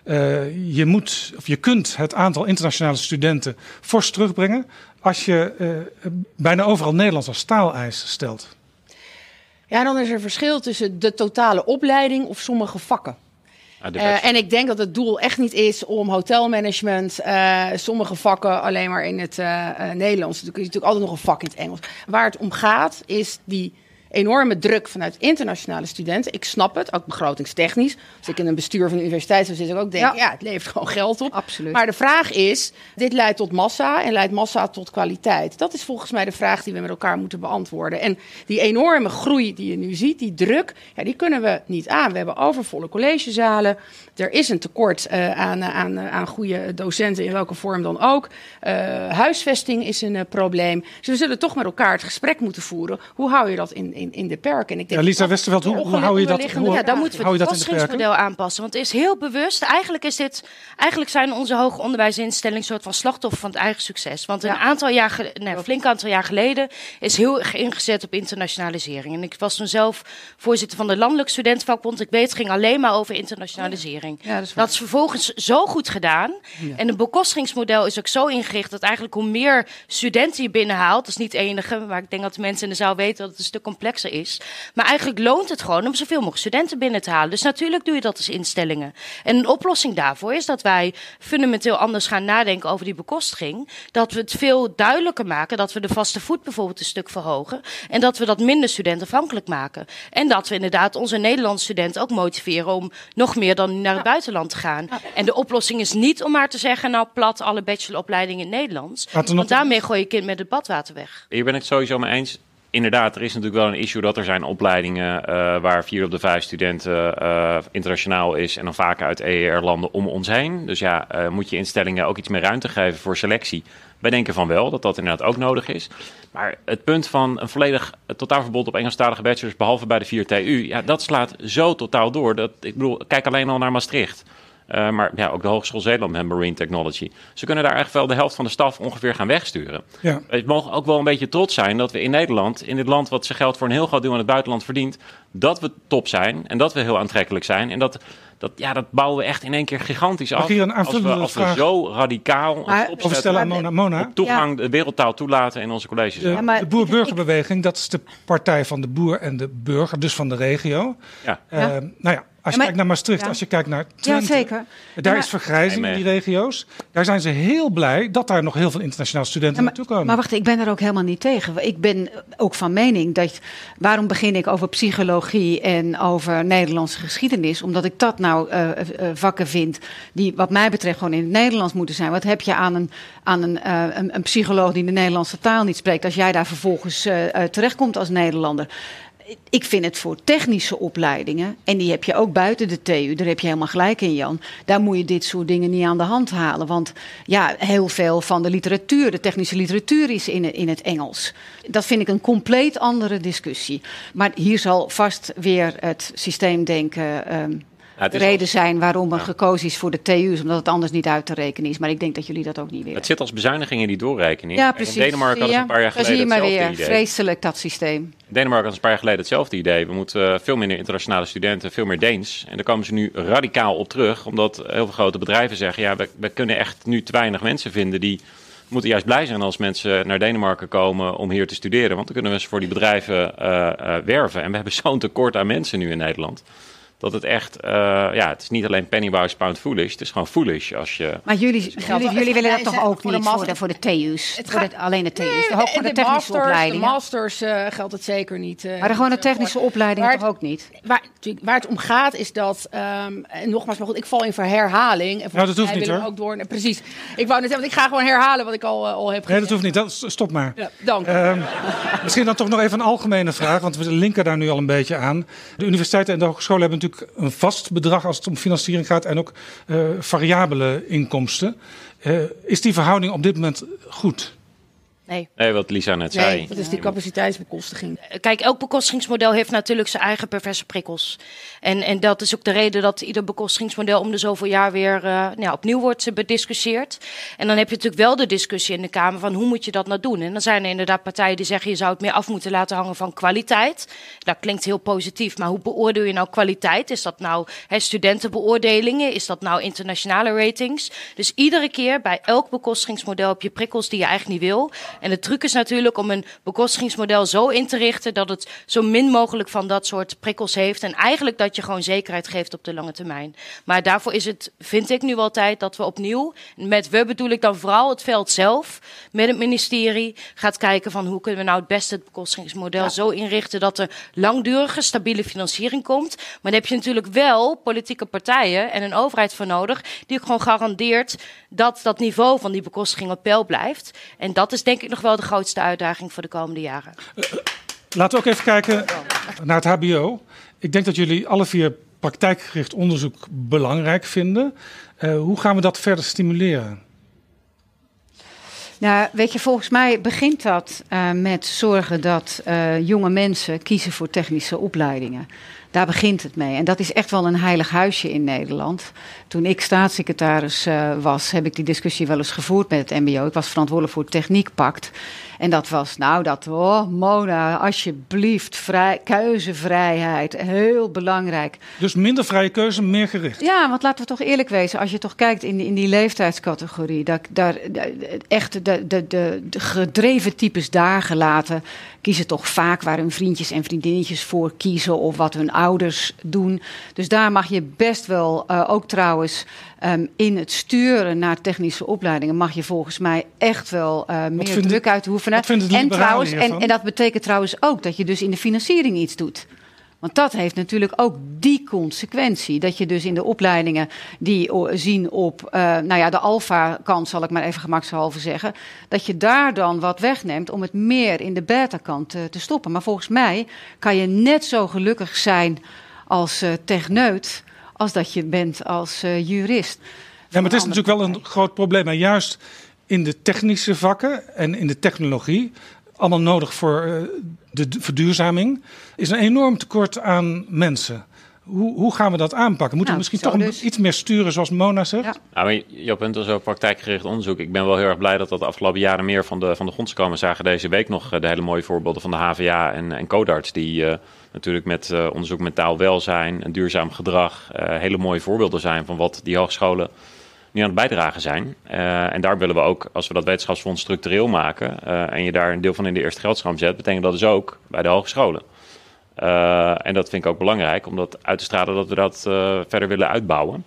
Speaker 7: uh, je, moet, of je kunt het aantal internationale studenten fors terugbrengen als je uh, bijna overal Nederlands als taaleis stelt.
Speaker 9: Ja, dan is er verschil tussen de totale opleiding of sommige vakken.
Speaker 4: Ah, de
Speaker 9: Uh, en ik denk dat het doel echt niet is om hotelmanagement, uh, sommige vakken alleen maar in het uh, uh, Nederlands. Er is natuurlijk altijd nog een vak in het Engels. Waar het om gaat is die enorme druk vanuit internationale studenten. Ik snap het, ook begrotingstechnisch. Als ik in een bestuur van de universiteit zou zitten, ook denk ja. ja, het levert gewoon geld op.
Speaker 5: Absoluut.
Speaker 9: Maar de vraag is, dit leidt tot massa en leidt massa tot kwaliteit. Dat is volgens mij de vraag die we met elkaar moeten beantwoorden. En die enorme groei die je nu ziet, die druk, ja, die kunnen we niet aan. We hebben overvolle collegezalen. Er is een tekort uh, aan, aan, aan goede docenten, in welke vorm dan ook. Uh, huisvesting is een uh, probleem. Dus we zullen toch met elkaar het gesprek moeten voeren. Hoe hou je dat in, in, in de perken? En ik denk
Speaker 7: Ja, Lisa
Speaker 9: dat
Speaker 7: Westerveld, hoe, hoe hou je dat? Hoe,
Speaker 3: Ja, dan moeten we
Speaker 7: hou je
Speaker 3: het
Speaker 7: dat in de perken?
Speaker 3: kostingsmodel aanpassen. Want het is heel bewust. Eigenlijk, is dit, eigenlijk zijn onze hoger onderwijsinstellingen een soort van slachtoffer van het eigen succes. Want een
Speaker 5: Ja.
Speaker 3: aantal jaar, ge- nee, een flink aantal jaar geleden is heel erg ingezet op internationalisering. En ik was toen zelf voorzitter van de Landelijk Studentenvakbond. Ik weet, het ging alleen maar over internationalisering.
Speaker 5: Ja, dat is waar.
Speaker 3: Dat is vervolgens zo goed gedaan.
Speaker 5: Ja.
Speaker 3: En het bekostigingsmodel is ook zo ingericht dat eigenlijk hoe meer studenten je binnenhaalt, dat is niet het enige, maar ik denk dat de mensen in de zaal weten dat het een stuk complexer is. Maar eigenlijk loont het gewoon om zoveel mogelijk studenten binnen te halen. Dus natuurlijk doe je dat als instellingen. En een oplossing daarvoor is dat wij fundamenteel anders gaan nadenken over die bekostiging. Dat we het veel duidelijker maken, dat we de vaste voet bijvoorbeeld een stuk verhogen. En dat we dat minder studentafhankelijk maken. En dat we inderdaad onze Nederlandse studenten ook motiveren om nog meer dan nu naar het buitenland te gaan. En de oplossing is niet om maar te zeggen, nou plat alle bacheloropleidingen in het Nederlands.
Speaker 7: Laten we
Speaker 3: Want
Speaker 7: nog-
Speaker 3: daarmee gooi je kind met het badwater weg.
Speaker 4: Hier ben ik het sowieso mee eens. Inderdaad, er is natuurlijk wel een issue dat er zijn opleidingen uh, waar vier op de vijf studenten uh, internationaal is en dan vaak uit E E R-landen om ons heen. Dus ja, uh, moet je instellingen ook iets meer ruimte geven voor selectie. Wij denken van wel, dat dat inderdaad ook nodig is. Maar het punt van een volledig totaalverbod op Engelstalige bachelors, behalve bij de vier T U, ja, dat slaat zo totaal door. Dat, ik bedoel, kijk alleen al naar Maastricht. Uh, maar ja, ook de Hogeschool Zeeland met Marine Technology. Ze kunnen daar echt wel de helft van de staf ongeveer gaan wegsturen.
Speaker 7: Ja.
Speaker 4: We mogen ook wel een beetje trots zijn dat we in Nederland, in dit land wat zijn geld voor een heel groot deel aan het buitenland verdient, dat we top zijn en dat we heel aantrekkelijk zijn. En dat Dat, ja, dat bouwen we echt in één keer gigantisch af.
Speaker 7: Mag hier een
Speaker 4: als, we,
Speaker 7: aanvullende
Speaker 4: als we
Speaker 7: vraag
Speaker 4: zo radicaal
Speaker 5: Maar-
Speaker 7: overstellen aan Mona. Mona,
Speaker 4: op toegang de wereldtaal toelaten in onze colleges.
Speaker 7: de,
Speaker 5: Ja, maar
Speaker 7: de boer-burgerbeweging, dat is de partij van de boer en de burger, dus van de regio.
Speaker 4: Ja.
Speaker 7: Eh,
Speaker 5: Ja.
Speaker 7: nou ja, als je
Speaker 5: maar-
Speaker 7: kijkt naar Maastricht,
Speaker 5: ja.
Speaker 7: als je kijkt naar
Speaker 5: Ja,
Speaker 7: Twente,
Speaker 5: zeker.
Speaker 7: daar
Speaker 5: maar-
Speaker 7: is vergrijzing in die regio's. Daar zijn ze heel blij dat daar nog heel veel internationale studenten
Speaker 5: Ja, maar,
Speaker 7: naartoe komen.
Speaker 5: maar wacht, ik ben er ook helemaal niet tegen. Ik ben ook van mening dat... Waarom begin ik over psychologie en over Nederlandse geschiedenis? Omdat ik dat nou uh, uh, vakken vind die wat mij betreft gewoon in het Nederlands moeten zijn. Wat heb je aan een, aan een, uh, een, een psycholoog die de Nederlandse taal niet spreekt... als jij daar vervolgens uh, uh, terechtkomt als Nederlander? Ik vind het voor technische opleidingen, en die heb je ook buiten de T U, daar heb je helemaal gelijk in, Jan. Daar moet je dit soort dingen niet aan de hand halen. Want ja, heel veel van de literatuur, de technische literatuur is in, in het Engels. Dat vind ik een compleet andere discussie. Maar hier zal vast weer het systeemdenken um,
Speaker 4: Ja, het
Speaker 5: de
Speaker 4: is
Speaker 5: reden
Speaker 4: als-
Speaker 5: zijn waarom er
Speaker 4: Ja.
Speaker 5: gekozen is voor de T U's, omdat het anders niet uit te rekenen is. Maar ik denk dat jullie dat ook niet willen.
Speaker 4: Het zit als bezuiniging in die doorrekening.
Speaker 5: Ja,
Speaker 4: En
Speaker 5: precies.
Speaker 4: In Denemarken hadden ze een paar jaar
Speaker 5: Daar
Speaker 4: geleden
Speaker 5: zie je maar
Speaker 4: hetzelfde
Speaker 5: weer.
Speaker 4: idee.
Speaker 5: Vreselijk, dat systeem.
Speaker 4: In Denemarken hadden ze een paar jaar geleden hetzelfde idee. We moeten uh, veel minder internationale studenten, veel meer Deens. En daar komen ze nu radicaal op terug. Omdat heel veel grote bedrijven zeggen... ja, we, we kunnen echt nu te weinig mensen vinden... die moeten juist blij zijn als mensen naar Denemarken komen om hier te studeren. Want dan kunnen we ze voor die bedrijven uh, uh, werven. En we hebben zo'n tekort aan mensen nu in Nederland... dat het echt, uh, ja, het is niet alleen pennywise pound foolish, het is gewoon foolish als je...
Speaker 5: Maar jullie,
Speaker 9: geldt
Speaker 5: jullie,
Speaker 9: wel-
Speaker 5: jullie willen dat
Speaker 9: het
Speaker 5: toch
Speaker 9: gaat
Speaker 5: ook
Speaker 9: voor de
Speaker 5: niet voor
Speaker 9: master-
Speaker 5: de, voor de T U's?
Speaker 9: Het
Speaker 5: Voor
Speaker 9: gaat-
Speaker 5: de, alleen de T U's,
Speaker 9: Nee,
Speaker 5: toch ook voor
Speaker 9: en
Speaker 5: de technische
Speaker 9: masters,
Speaker 5: opleidingen?
Speaker 9: De masters uh, geldt het zeker niet. Uh,
Speaker 5: Maar gewoon de
Speaker 9: niet, uh,
Speaker 5: technische
Speaker 9: voor.
Speaker 5: opleidingen
Speaker 9: Waar
Speaker 5: toch
Speaker 9: het-
Speaker 5: ook niet?
Speaker 9: Waar, natuurlijk, waar het om gaat is dat, um, en nogmaals, maar goed, ik val in verherhaling. En
Speaker 7: Nou, dat hoeft
Speaker 9: mij
Speaker 7: niet,
Speaker 9: willen we
Speaker 7: hoor.
Speaker 9: Ook door, nee, precies. Ik wou net zeggen, want ik ga gewoon herhalen wat ik al, uh, al heb gezegd.
Speaker 7: Nee, dat hoeft niet. Dat, stop maar.
Speaker 9: Ja, dank.
Speaker 7: Ehm, misschien dan toch nog even een algemene vraag, want we linken daar nu al een beetje aan. De universiteiten en de hogescholen hebben natuurlijk een vast bedrag als het om financiering gaat en ook uh, variabele inkomsten. Uh, is die verhouding op dit moment goed?
Speaker 3: Nee.
Speaker 4: Nee, wat Lisa net zei.
Speaker 9: Nee, dat is die capaciteitsbekostiging.
Speaker 3: Kijk, elk bekostigingsmodel heeft natuurlijk zijn eigen perverse prikkels. En, en dat is ook de reden dat ieder bekostigingsmodel om de zoveel jaar weer uh, nou ja, opnieuw wordt uh, bediscussieerd. En dan heb je natuurlijk wel de discussie in de Kamer van hoe moet je dat nou doen? En dan zijn er inderdaad partijen die zeggen je zou het meer af moeten laten hangen van kwaliteit. Dat klinkt heel positief, maar hoe beoordeel je nou kwaliteit? Is dat nou hè, studentenbeoordelingen? Is dat nou internationale ratings? Dus iedere keer bij elk bekostigingsmodel heb je prikkels die je eigenlijk niet wil. En de truc is natuurlijk om een bekostigingsmodel zo in te richten dat het zo min mogelijk van dat soort prikkels heeft. En eigenlijk dat je gewoon zekerheid geeft op de lange termijn. Maar daarvoor is het, vind ik nu wel tijd dat we opnieuw, met we bedoel ik dan vooral het veld zelf, met het ministerie, gaat kijken van hoe kunnen we nou het beste het bekostigingsmodel ja. zo inrichten dat er langdurige, stabiele financiering komt. Maar dan heb je natuurlijk wel politieke partijen en een overheid voor nodig die ook gewoon garandeert dat dat niveau van die bekostiging op peil blijft. En dat is denk ik nog wel de grootste uitdaging voor de komende jaren.
Speaker 7: Uh, laten we ook even kijken naar het H B O. Ik denk dat jullie alle vier praktijkgericht onderzoek belangrijk vinden. Uh, hoe gaan we dat verder stimuleren?
Speaker 5: Nou, weet je, volgens mij begint dat uh, met zorgen dat uh, jonge mensen kiezen voor technische opleidingen. Daar begint het mee. En dat is echt wel een heilig huisje in Nederland. Toen ik staatssecretaris uh, was, heb ik die discussie wel eens gevoerd met het M B O. Ik was verantwoordelijk voor het Techniekpact. En dat was, nou, dat, oh, Mona, alsjeblieft, vrij, keuzevrijheid, heel belangrijk.
Speaker 7: Dus minder vrije keuze, meer gericht?
Speaker 5: Ja, want laten we toch eerlijk wezen, als je toch kijkt in die, in die leeftijdscategorie, daar, daar, echt de, de, de, de gedreven types daar gelaten, kiezen toch vaak waar hun vriendjes en vriendinnetjes voor kiezen of wat hun ouders doen. Dus daar mag je best wel, uh, ook trouwens, um, in het sturen naar technische opleidingen, mag je volgens mij echt wel uh, meer druk
Speaker 7: de,
Speaker 5: uitoefenen.
Speaker 7: En,
Speaker 5: trouwens, en, en dat betekent trouwens ook dat je dus in de financiering iets doet. Want dat heeft natuurlijk ook die consequentie. Dat je dus in de opleidingen die zien op uh, nou ja, de alfa-kant, zal ik maar even gemakshalve zeggen, dat je daar dan wat wegneemt om het meer in de beta-kant uh, te stoppen. Maar volgens mij kan je net zo gelukkig zijn als uh, techneut als dat je bent als uh, jurist.
Speaker 7: Ja, maar het is natuurlijk wel een groot probleem. En juist in de technische vakken en in de technologie, allemaal nodig voor uh, de verduurzaming, is een enorm tekort aan mensen. Hoe, hoe gaan we dat aanpakken? Moeten
Speaker 5: Nou,
Speaker 7: we misschien toch
Speaker 5: dus.
Speaker 7: iets meer sturen zoals Mona zegt?
Speaker 5: Ja.
Speaker 4: Nou, maar jouw punt is ook praktijkgericht onderzoek. Ik ben wel heel erg blij dat dat de afgelopen jaren meer van de, van de grond is komen. We zagen deze week nog de hele mooie voorbeelden van de H V A en, en Codarts. Die uh, natuurlijk met uh, onderzoek mentaal welzijn en duurzaam gedrag uh, hele mooie voorbeelden zijn van wat die hogescholen nu aan het bijdragen zijn. Uh, en daar willen we ook, als we dat wetenschapsfonds structureel maken uh, en je daar een deel van in de eerste geldstroom zet, betekent dat dus ook bij de hogescholen. Uh, en dat vind ik ook belangrijk, om dat uit te stralen dat we dat uh, verder willen uitbouwen.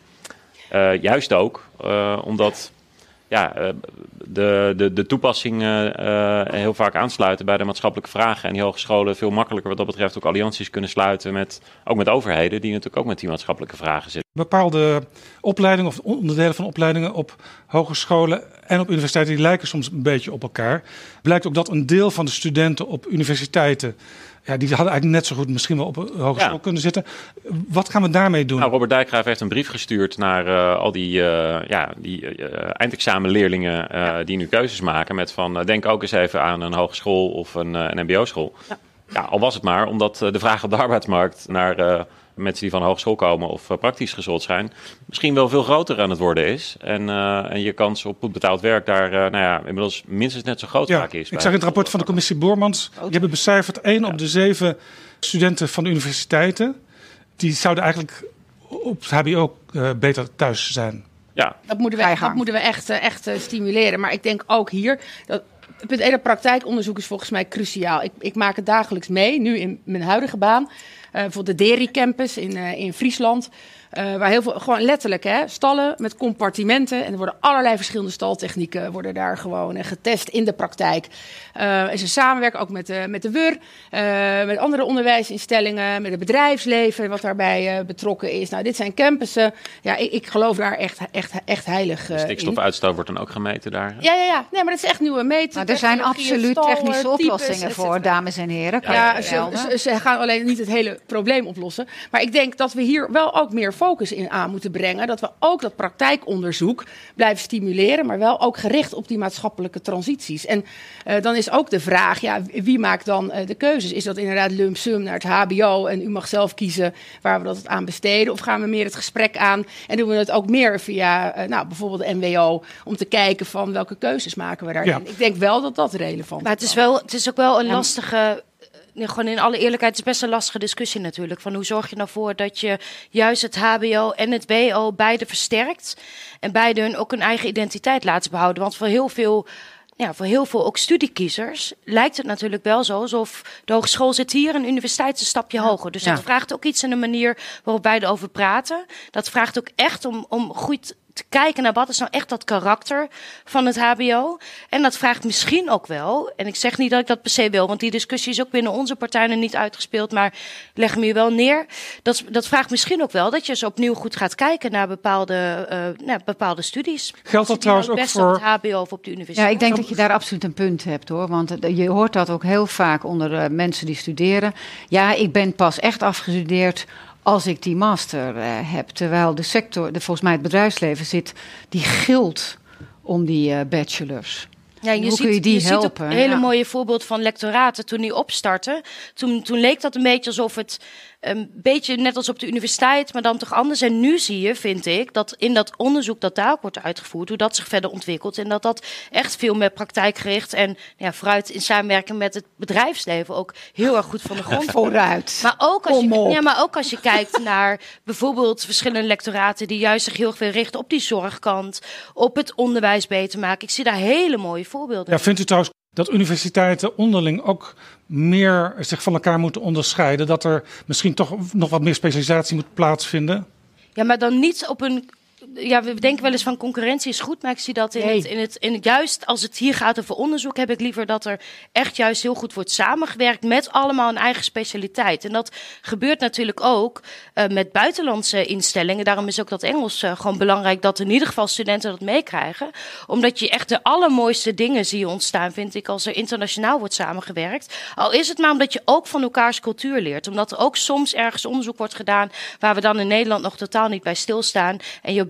Speaker 4: Uh, juist ook uh, omdat ja, uh, de, de, de toepassingen uh, heel vaak aansluiten bij de maatschappelijke vragen. En die hogescholen veel makkelijker wat dat betreft ook allianties kunnen sluiten, met, ook met overheden die natuurlijk ook met die maatschappelijke vragen zitten.
Speaker 7: Bepaalde opleidingen of onderdelen van opleidingen op hogescholen en op universiteiten die lijken soms een beetje op elkaar. Blijkt ook dat een deel van de studenten op universiteiten, ja, die hadden eigenlijk net zo goed misschien wel op een hogeschool ja. kunnen zitten. Wat gaan we daarmee doen?
Speaker 4: Nou, Robert Dijkgraaf heeft een brief gestuurd naar uh, al die, uh, ja, die uh, eindexamenleerlingen uh, ja. die nu keuzes maken met van uh, denk ook eens even aan een hogeschool of een, uh, een mbo-school. Ja. Ja, al was het maar omdat uh, de vraag op de arbeidsmarkt naar uh, mensen die van de hogeschool komen of uh, praktisch geschoold zijn, misschien wel veel groter aan het worden is. En, uh, en je kans op goed betaald werk daar uh, nou ja, inmiddels minstens net zo groot
Speaker 7: ja,
Speaker 4: vaak is.
Speaker 7: Ik zag in het rapport van de commissie Boormans, die hebben becijferd één ja. op de zeven studenten van de universiteiten, die zouden eigenlijk op het H B O uh, beter thuis zijn.
Speaker 4: Ja.
Speaker 9: Dat moeten we, dat moeten we echt, echt uh, stimuleren. Maar ik denk ook hier, dat het hele praktijkonderzoek is volgens mij cruciaal. Ik, ik maak het dagelijks mee, nu in mijn huidige baan. Uh, bijvoorbeeld de Deri Campus in, uh, in Friesland. Uh, waar heel veel, gewoon letterlijk, hè, stallen met compartimenten. En er worden allerlei verschillende staltechnieken worden daar gewoon uh, getest in de praktijk. Uh, en ze samenwerken ook met de, met de W U R, uh, met andere onderwijsinstellingen, met het bedrijfsleven wat daarbij uh, betrokken is. Nou, dit zijn campussen. Ja, ik, ik geloof daar echt, echt, echt heilig uh, in.
Speaker 4: Stikstofuitstoot wordt dan ook gemeten daar?
Speaker 9: Ja, ja, ja. Nee, maar dat is echt nieuwe meten.
Speaker 5: Nou, er zijn absoluut stal, technische oplossingen types, voor, dames en heren.
Speaker 9: Ja, ja ze, ze, ze gaan alleen niet het hele probleem oplossen. Maar ik denk dat we hier wel ook meer focus in aan moeten brengen. Dat we ook dat praktijkonderzoek blijven stimuleren, maar wel ook gericht op die maatschappelijke transities. En uh, dan is ook de vraag, ja, wie maakt dan uh, de keuzes? Is dat inderdaad lump sum naar het H B O en u mag zelf kiezen waar we dat aan besteden? Of gaan we meer het gesprek aan en doen we het ook meer via uh, nou, bijvoorbeeld de M W O om te kijken van welke keuzes maken we daarin? Ja. Ik denk wel dat dat relevant is.
Speaker 3: Maar het is, wel, het is ook wel een lastige... Nee, gewoon in alle eerlijkheid, het is best een lastige discussie natuurlijk. Van hoe zorg je nou voor dat je juist het H B O en het W O beide versterkt. En beide hun ook hun eigen identiteit laten behouden. Want voor heel veel, ja, voor heel veel ook studiekiezers lijkt het natuurlijk wel zo alsof de hogeschool zit hier en de universiteit een stapje ja. hoger. Dus ja. dat vraagt ook iets in de manier waarop wij erover praten. Dat vraagt ook echt om, om goed te kijken naar wat is nou echt dat karakter van het H B O. En dat vraagt misschien ook wel, en ik zeg niet dat ik dat per se wil, want die discussie is ook binnen onze partij nog niet uitgespeeld, maar leg me hier wel neer. Dat, dat vraagt misschien ook wel dat je eens opnieuw goed gaat kijken naar bepaalde, uh, naar bepaalde studies.
Speaker 7: Geldt dat trouwens ook voor
Speaker 3: op het H B O of op de universiteit?
Speaker 5: Ja, ik denk dat je daar absoluut een punt hebt, hoor. Want je hoort dat ook heel vaak onder uh, mensen die studeren. Ja, ik ben pas echt afgestudeerd als ik die master uh, heb. Terwijl de sector, de, volgens mij het bedrijfsleven zit, die gilt om die uh, bachelors.
Speaker 3: Ja, je
Speaker 5: Hoe
Speaker 3: ziet,
Speaker 5: kun je die
Speaker 3: je
Speaker 5: helpen?
Speaker 3: ziet ook een hele
Speaker 5: ja.
Speaker 3: mooie voorbeeld van lectoraten toen die opstarten. Toen, toen leek dat een beetje alsof het een beetje net als op de universiteit, maar dan toch anders. En nu zie je, vind ik, dat in dat onderzoek dat daar ook wordt uitgevoerd, hoe dat zich verder ontwikkelt en dat dat echt veel meer praktijkgericht en ja, vooruit in samenwerking met het bedrijfsleven ook heel erg goed van de grond
Speaker 5: vooruit.
Speaker 3: Maar ook als je, ja, maar ook als je kijkt naar bijvoorbeeld verschillende lectoraten die juist zich heel erg veel richten op die zorgkant, op het onderwijs beter maken. Ik zie daar hele mooie voorbeelden.
Speaker 7: Ja, vindt u trouwens dat universiteiten onderling ook meer zich van elkaar moeten onderscheiden? Dat er misschien toch nog wat meer specialisatie moet plaatsvinden?
Speaker 3: Ja, maar dan niet op een... Ja, we denken wel eens van concurrentie is goed, maar ik zie dat in, nee. het, in, het, in het juist als het hier gaat over onderzoek, heb ik liever dat er echt juist heel goed wordt samengewerkt met allemaal een eigen specialiteit. En dat gebeurt natuurlijk ook uh, met buitenlandse instellingen. Daarom is ook dat Engels uh, gewoon belangrijk dat in ieder geval studenten dat meekrijgen. Omdat je echt de allermooiste dingen zie je ontstaan, vind ik, als er internationaal wordt samengewerkt. Al is het maar omdat je ook van elkaars cultuur leert. Omdat er ook soms ergens onderzoek wordt gedaan waar we dan in Nederland nog totaal niet bij stilstaan. En je op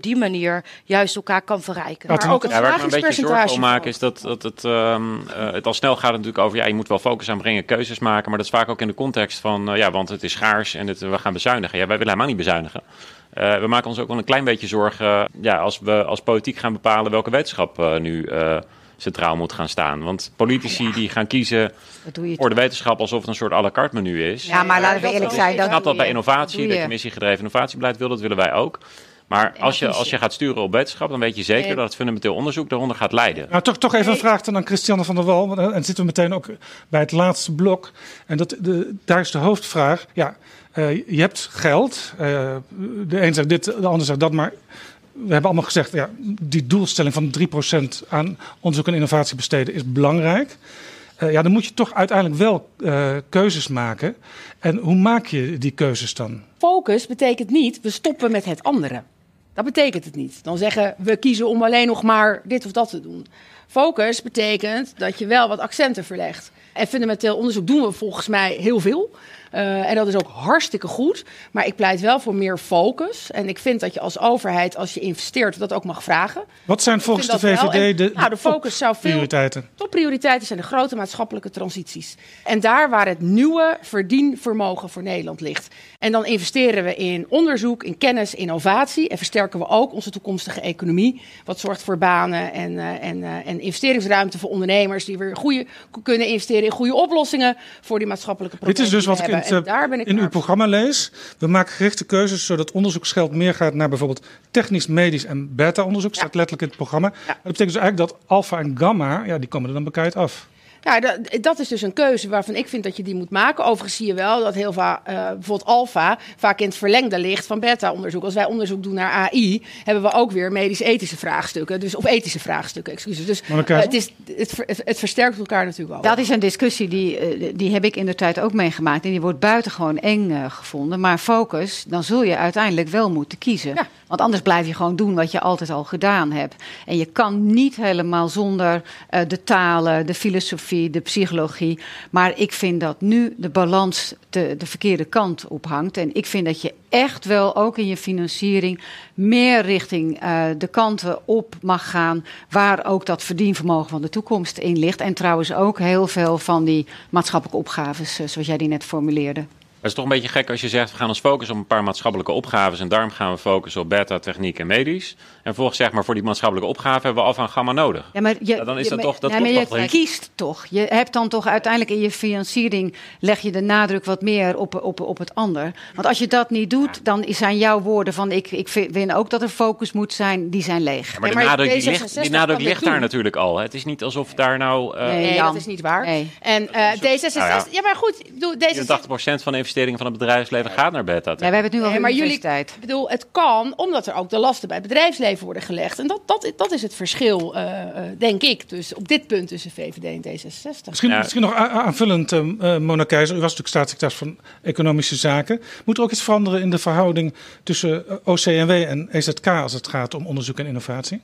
Speaker 3: die manier juist elkaar kan verrijken.
Speaker 9: Maar ook het
Speaker 4: ja, waar ik me een beetje
Speaker 9: vragingspercentage
Speaker 4: zorgen om maak is dat, dat het, um, uh, het al snel gaat natuurlijk over... ja, je moet wel focus aanbrengen, keuzes maken... maar dat is vaak ook in de context van... Uh, ja, want het is schaars en het, we gaan bezuinigen. Ja, wij willen helemaal niet bezuinigen. Uh, we maken ons ook wel een klein beetje zorgen... Uh, ja, als we als politiek gaan bepalen welke wetenschap uh, nu... Uh, centraal moet gaan staan. Want politici ja. die gaan kiezen voor de wetenschap alsof het een soort à la carte menu is.
Speaker 5: Ja, maar laten we eerlijk zijn.
Speaker 4: Ik snap dat bij innovatie, de commissiegedreven innovatiebeleid wil, dat willen wij ook. Maar als je, als je gaat sturen op wetenschap, dan weet je zeker nee. dat het fundamenteel onderzoek daaronder gaat leiden.
Speaker 7: Nou, toch, toch even een vraag dan aan Christiane van der Wal. En dan zitten we meteen ook bij het laatste blok. En dat, de, daar is de hoofdvraag. Ja, uh, je hebt geld. Uh, de een zegt dit, de ander zegt dat, maar... We hebben allemaal gezegd, ja, die doelstelling van drie procent aan onderzoek en innovatie besteden is belangrijk. Uh, ja, dan moet je toch uiteindelijk wel uh, keuzes maken. En hoe maak je die keuzes dan?
Speaker 9: Focus betekent niet, we stoppen met het andere. Dat betekent het niet. Dan zeggen we kiezen om alleen nog maar dit of dat te doen. Focus betekent dat je wel wat accenten verlegt. En fundamenteel onderzoek doen we volgens mij heel veel. Uh, en dat is ook hartstikke goed. Maar ik pleit wel voor meer focus. En ik vind dat je als overheid, als je investeert, dat ook mag vragen.
Speaker 7: Wat zijn volgens de V V D en, de,
Speaker 9: nou, de focus zou veel,
Speaker 7: prioriteiten?
Speaker 9: Topprioriteiten zijn de grote maatschappelijke transities. En daar waar het nieuwe verdienvermogen voor Nederland ligt. En dan investeren we in onderzoek, in kennis, innovatie. En versterken we ook onze toekomstige economie. Wat zorgt voor banen en, uh, en, uh, en investeringsruimte voor ondernemers. Die weer goede, kunnen investeren in goede oplossingen voor die maatschappelijke problemen.
Speaker 7: Dit is dus wat ik in, het, ik in uw programma lees. We maken gerichte keuzes zodat onderzoeksgeld meer gaat naar bijvoorbeeld technisch, medisch en beta-onderzoek. Staat ja. letterlijk in het programma. Ja. Dat betekent dus eigenlijk dat alfa en gamma, ja, die komen er dan bekijkt af.
Speaker 9: Ja, dat, dat is dus een keuze waarvan ik vind dat je die moet maken. Overigens zie je wel dat heel vaak, uh, bijvoorbeeld alfa, vaak in het verlengde ligt van beta-onderzoek. Als wij onderzoek doen naar A I, hebben we ook weer medisch-ethische vraagstukken. Dus, of ethische vraagstukken, excuses. Dus uh, het, is, het, het versterkt elkaar natuurlijk ook.
Speaker 5: Dat is een discussie, die, uh, die heb ik in de tijd ook meegemaakt. En die wordt buitengewoon eng uh, gevonden. Maar focus, dan zul je uiteindelijk wel moeten kiezen. Ja. Want anders blijf je gewoon doen wat je altijd al gedaan hebt. En je kan niet helemaal zonder uh, de talen, de filosofie, de psychologie. Maar ik vind dat nu de balans de, de verkeerde kant op hangt. En ik vind dat je echt wel ook in je financiering meer richting uh, de kanten op mag gaan waar ook dat verdienvermogen van de toekomst in ligt. En trouwens ook heel veel van die maatschappelijke opgaves, uh, zoals jij die net formuleerde.
Speaker 4: Het is toch een beetje gek als je zegt, we gaan ons focussen op een paar maatschappelijke opgaves en daarom gaan we focussen op beta, techniek en medisch. En vervolgens zeg maar, voor die maatschappelijke opgave hebben we alfa en gamma nodig.
Speaker 5: Ja, maar je,
Speaker 4: ja, dan is
Speaker 5: je,
Speaker 4: dat
Speaker 5: maar,
Speaker 4: toch, dat
Speaker 5: ja, maar je
Speaker 4: toch
Speaker 5: kiest toch. Je hebt dan toch uiteindelijk in je financiering, leg je de nadruk wat meer op, op, op het ander. Want als je dat niet doet, dan zijn jouw woorden van ik, ik vind ook dat er focus moet zijn, die zijn leeg.
Speaker 4: Ja, maar,
Speaker 9: ja,
Speaker 4: maar
Speaker 9: maar
Speaker 4: die nadruk, die ligt, die nadruk ligt daar natuurlijk al. Het is niet alsof daar nou... Uh,
Speaker 9: nee, nee dat is niet waar. Nee. En uh, D zesenzestig... Nou ja. ja, maar goed. D
Speaker 4: vierentachtig procent van de investeringen van het bedrijfsleven gaat naar beta.
Speaker 5: Ja, we hebben het nu al
Speaker 9: nee,
Speaker 5: over
Speaker 9: maar
Speaker 5: universiteit.
Speaker 9: Jullie, bedoel, het kan, omdat er ook de lasten bij het bedrijfsleven worden gelegd. En dat, dat, dat is het verschil, uh, denk ik, dus op dit punt tussen V V D en D zesenzestig.
Speaker 7: Misschien, ja. misschien nog aanvullend, uh, Mona Keizer. U was natuurlijk staatssecretaris van Economische Zaken. Moet er ook iets veranderen in de verhouding tussen O C M W en E Z K als het gaat om onderzoek en innovatie?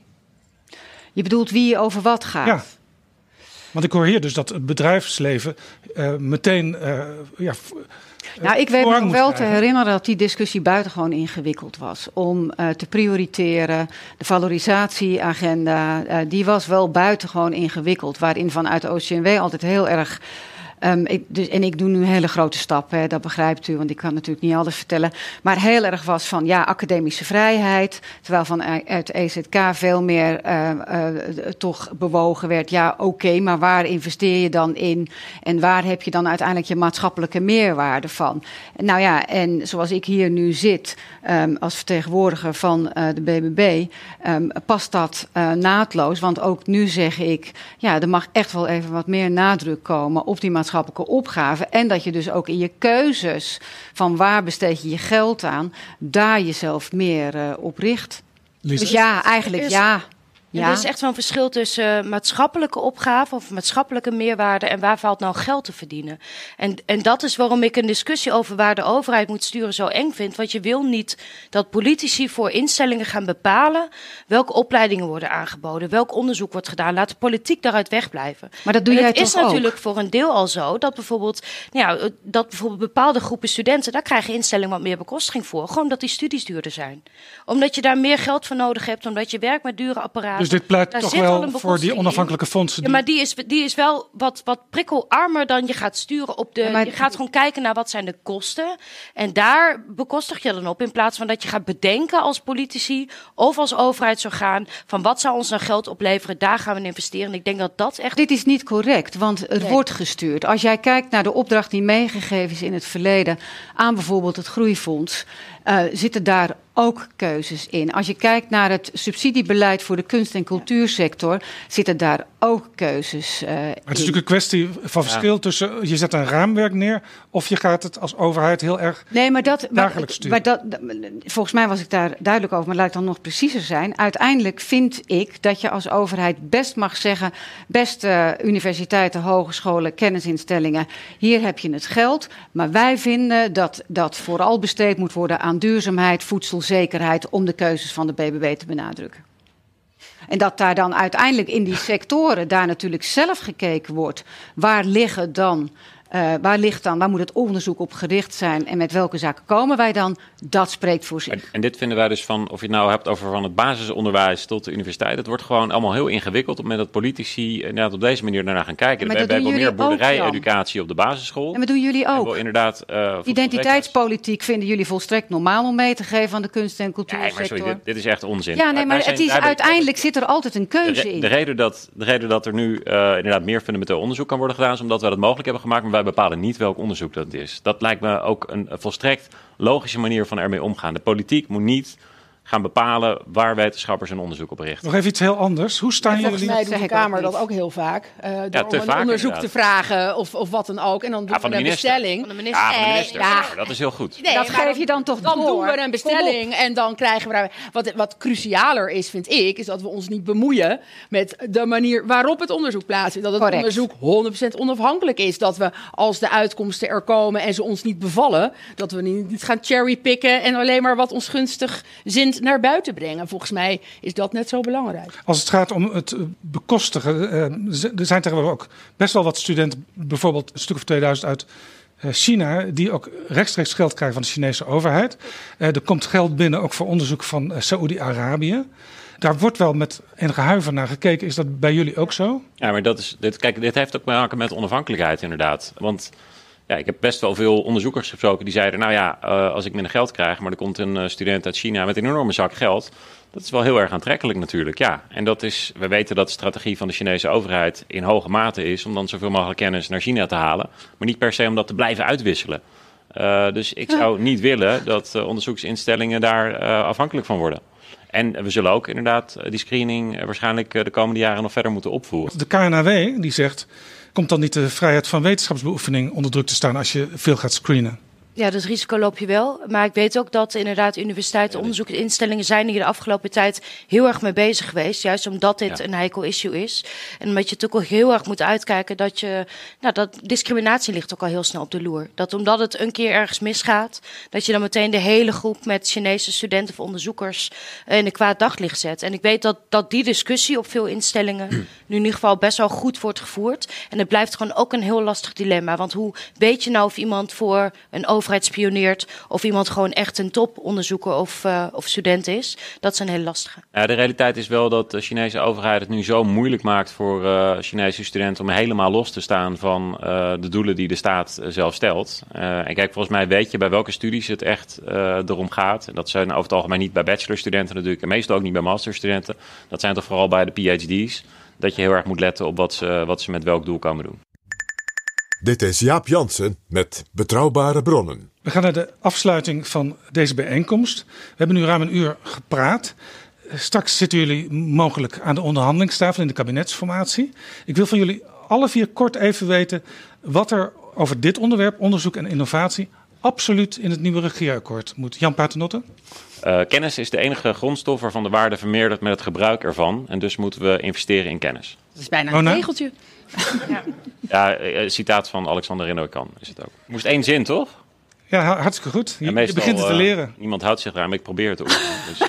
Speaker 5: Je bedoelt wie over wat gaat?
Speaker 7: Ja. Want ik hoor hier dus dat het bedrijfsleven uh, meteen... Uh, ja,
Speaker 5: Nou, ik weet me nog wel te herinneren dat die discussie buitengewoon ingewikkeld was. Om uh, te prioriteren, de valorisatieagenda, uh, die was wel buitengewoon ingewikkeld. Waarin vanuit de O C M W altijd heel erg... Um, ik, dus, en ik doe nu een hele grote stap, hè, dat begrijpt u, want ik kan natuurlijk niet alles vertellen. Maar heel erg was van ja, academische vrijheid. Terwijl vanuit E Z K veel meer uh, uh, toch bewogen werd. Ja, oké, okay, maar waar investeer je dan in? En waar heb je dan uiteindelijk je maatschappelijke meerwaarde van? Nou ja, en zoals ik hier nu zit um, als vertegenwoordiger van uh, de B B B, um, past dat uh, naadloos. Want ook nu zeg ik, ja, er mag echt wel even wat meer nadruk komen op die maatschappelijke maatschappelijke opgave. En dat je dus ook in je keuzes van waar besteed je je geld aan, daar jezelf meer uh, op richt.
Speaker 7: Lisa.
Speaker 5: Dus ja, eigenlijk
Speaker 9: is,
Speaker 5: ja. Ja.
Speaker 3: Er is echt wel een verschil tussen uh, maatschappelijke opgave of maatschappelijke meerwaarde en waar valt nou geld te verdienen. En, en dat is waarom ik een discussie over waar de overheid moet sturen zo eng vind. Want je wil niet dat politici voor instellingen gaan bepalen welke opleidingen worden aangeboden, welk onderzoek wordt gedaan. Laat de politiek daaruit wegblijven.
Speaker 5: Maar dat doe jij toch ook?
Speaker 3: Het is natuurlijk voor een deel al zo dat bijvoorbeeld, nou ja, dat bijvoorbeeld bepaalde groepen studenten, daar krijgen instellingen wat meer bekostiging voor. Gewoon omdat die studies duurder zijn. Omdat je daar meer geld voor nodig hebt, omdat je werkt met dure apparaten.
Speaker 7: Dus dit pleit
Speaker 3: Daar
Speaker 7: toch
Speaker 3: zit
Speaker 7: wel
Speaker 3: een
Speaker 7: voor die onafhankelijke fondsen? Die...
Speaker 3: Ja, maar die is, die is wel wat, wat prikkelarmer dan je gaat sturen op de... Ja, maar... Je gaat gewoon kijken naar wat zijn de kosten. En daar bekostig je dan op. In plaats van dat je gaat bedenken als politici of als overheidsorgaan van wat zou ons nou geld opleveren, daar gaan we in investeren. En ik denk dat dat echt...
Speaker 5: Dit is niet correct, want het nee. wordt gestuurd. Als jij kijkt naar de opdracht die meegegeven is in het verleden aan bijvoorbeeld het Groeifonds, uh, zitten daar ook keuzes in. Als je kijkt naar het subsidiebeleid voor de kunst- en cultuursector, zitten daar ook keuzes uh, in.
Speaker 7: Het is natuurlijk een kwestie van verschil ja. tussen je zet een raamwerk neer of je gaat het als overheid heel erg nee, maar dat, dagelijks sturen.
Speaker 5: Maar dat, volgens mij was ik daar duidelijk over, maar laat ik dan nog preciezer zijn. Uiteindelijk vind ik dat je als overheid best mag zeggen, beste universiteiten, hogescholen, kennisinstellingen, hier heb je het geld, maar wij vinden dat dat vooral besteed moet worden aan duurzaamheid, voedselzekerheid, om de keuzes van de B B B te benadrukken. En dat daar dan uiteindelijk in die sectoren daar natuurlijk zelf gekeken wordt. Waar liggen dan, uh, waar ligt dan, waar moet het onderzoek op gericht zijn en met welke zaken komen wij dan? Dat spreekt voor zich.
Speaker 4: En, en dit vinden wij dus van, of je het nou hebt over van het basisonderwijs tot de universiteit. Het wordt gewoon allemaal heel ingewikkeld op het moment dat politici inderdaad op deze manier daarna gaan kijken.
Speaker 5: Ja,
Speaker 4: we hebben wel meer boerderij-educatie op de basisschool.
Speaker 5: En dat doen jullie ook.
Speaker 4: Inderdaad, uh,
Speaker 5: identiteitspolitiek vinden jullie volstrekt normaal om mee te geven aan de kunst- en cultuursector.
Speaker 4: Ja, maar sorry, dit, dit is echt onzin.
Speaker 5: Ja, nee, maar zijn, het is uiteindelijk zit er altijd een keuze
Speaker 4: de,
Speaker 5: in.
Speaker 4: De reden dat, de reden dat er nu uh, inderdaad meer fundamenteel onderzoek kan worden gedaan, is omdat wij dat mogelijk hebben gemaakt, maar wij bepalen niet welk onderzoek dat is. Dat lijkt me ook een, een volstrekt logische manier van ermee omgaan. De politiek moet niet gaan bepalen waar wetenschappers hun onderzoek op richten.
Speaker 7: Nog even iets heel anders. Hoe staan
Speaker 9: ja,
Speaker 7: jullie...
Speaker 9: Volgens mij doet de Kamer dat ook heel vaak. Uh, door ja, om een vaak, onderzoek inderdaad. te vragen of, of wat dan ook. En dan doen
Speaker 4: ja,
Speaker 9: we een bestelling.
Speaker 4: Van de minister. Ja, van de minister. Ja. Ja, dat is heel goed.
Speaker 9: Nee,
Speaker 5: dat geef je dan toch
Speaker 9: Dan
Speaker 5: door.
Speaker 9: doen we een bestelling en dan krijgen we... Wat, wat crucialer is, vind ik, is dat we ons niet bemoeien met de manier waarop het onderzoek plaatsvindt. Dat het Correct. onderzoek honderd procent onafhankelijk is. Dat we, als de uitkomsten er komen en ze ons niet bevallen, dat we niet gaan cherrypicken en alleen maar wat ons gunstig zint naar buiten brengen. En volgens mij is dat net zo belangrijk.
Speaker 7: Als het gaat om het bekostigen, uh, er zijn tegenwoordig ook best wel wat studenten, bijvoorbeeld een stuk of tweeduizend uit uh, China, die ook rechtstreeks geld krijgen van de Chinese overheid. Uh, er komt geld binnen ook voor onderzoek van uh, Saoedi-Arabië. Daar wordt wel met enige huiver naar gekeken. Is dat bij jullie ook zo?
Speaker 4: Ja, maar dat is, dit, kijk, dit heeft ook te maken met onafhankelijkheid inderdaad. Want ja, ik heb best wel veel onderzoekers gesproken die zeiden, nou ja, uh, als ik minder geld krijg, maar er komt een uh, student uit China met een enorme zak geld. Dat is wel heel erg aantrekkelijk natuurlijk, ja. En dat is, we weten dat de strategie van de Chinese overheid in hoge mate is om dan zoveel mogelijk kennis naar China te halen, maar niet per se om dat te blijven uitwisselen. Uh, dus ik zou niet willen dat uh, onderzoeksinstellingen daar uh, afhankelijk van worden. En we zullen ook inderdaad die screening uh, waarschijnlijk uh, de komende jaren nog verder moeten opvoeren.
Speaker 7: De K N A W die zegt, komt dan niet de vrijheid van wetenschapsbeoefening onder druk te staan als je veel gaat screenen?
Speaker 3: Ja, dat risico loop je wel. Maar ik weet ook dat inderdaad universiteiten, onderzoeksinstellingen zijn hier de afgelopen tijd heel erg mee bezig geweest. Juist omdat dit ja. een heikel issue is. En omdat je natuurlijk ook heel erg moet uitkijken dat je, nou, dat discriminatie ligt ook al heel snel op de loer. Dat omdat het een keer ergens misgaat, dat je dan meteen de hele groep met Chinese studenten of onderzoekers in een kwaad daglicht zet. En ik weet dat, dat die discussie op veel instellingen nu in ieder geval best wel goed wordt gevoerd. En het blijft gewoon ook een heel lastig dilemma. Want hoe weet je nou of iemand voor een overheid spioneert of iemand gewoon echt een toponderzoeker of, uh, of student is? Dat is een heel lastige.
Speaker 4: Ja, de realiteit is wel dat de Chinese overheid het nu zo moeilijk maakt voor uh, Chinese studenten om helemaal los te staan van uh, de doelen die de staat uh, zelf stelt. Uh, en kijk, volgens mij weet je bij welke studies het echt uh, erom gaat. En dat zijn over het algemeen niet bij bachelorstudenten natuurlijk en meestal ook niet bij masterstudenten. Dat zijn toch vooral bij de P H D's. Dat je heel erg moet letten op wat ze, wat ze met welk doel komen doen.
Speaker 6: Dit is Jaap Jansen met Betrouwbare Bronnen.
Speaker 7: We gaan naar de afsluiting van deze bijeenkomst. We hebben nu ruim een uur gepraat. Straks zitten jullie mogelijk aan de onderhandelingstafel in de kabinetsformatie. Ik wil van jullie alle vier kort even weten wat er over dit onderwerp, onderzoek en innovatie, absoluut in het nieuwe regeerakkoord moet? Jan Paternotte?
Speaker 4: Uh, kennis is de enige grondstof waarvan de waarde vermeerdert met het gebruik ervan. En dus moeten we investeren in kennis.
Speaker 9: Dat is bijna
Speaker 7: Oh,
Speaker 9: een
Speaker 7: nou?
Speaker 9: regeltje. Ja.
Speaker 4: Ja, uh, citaat van Alexander Renoy-Kan is het ook. Moest één zin, toch?
Speaker 7: Ja, ha- hartstikke goed. Je,
Speaker 4: En meestal,
Speaker 7: je begint het te
Speaker 4: uh,
Speaker 7: leren.
Speaker 4: Niemand houdt zich eraan, maar ik probeer het te oefenen. Dus.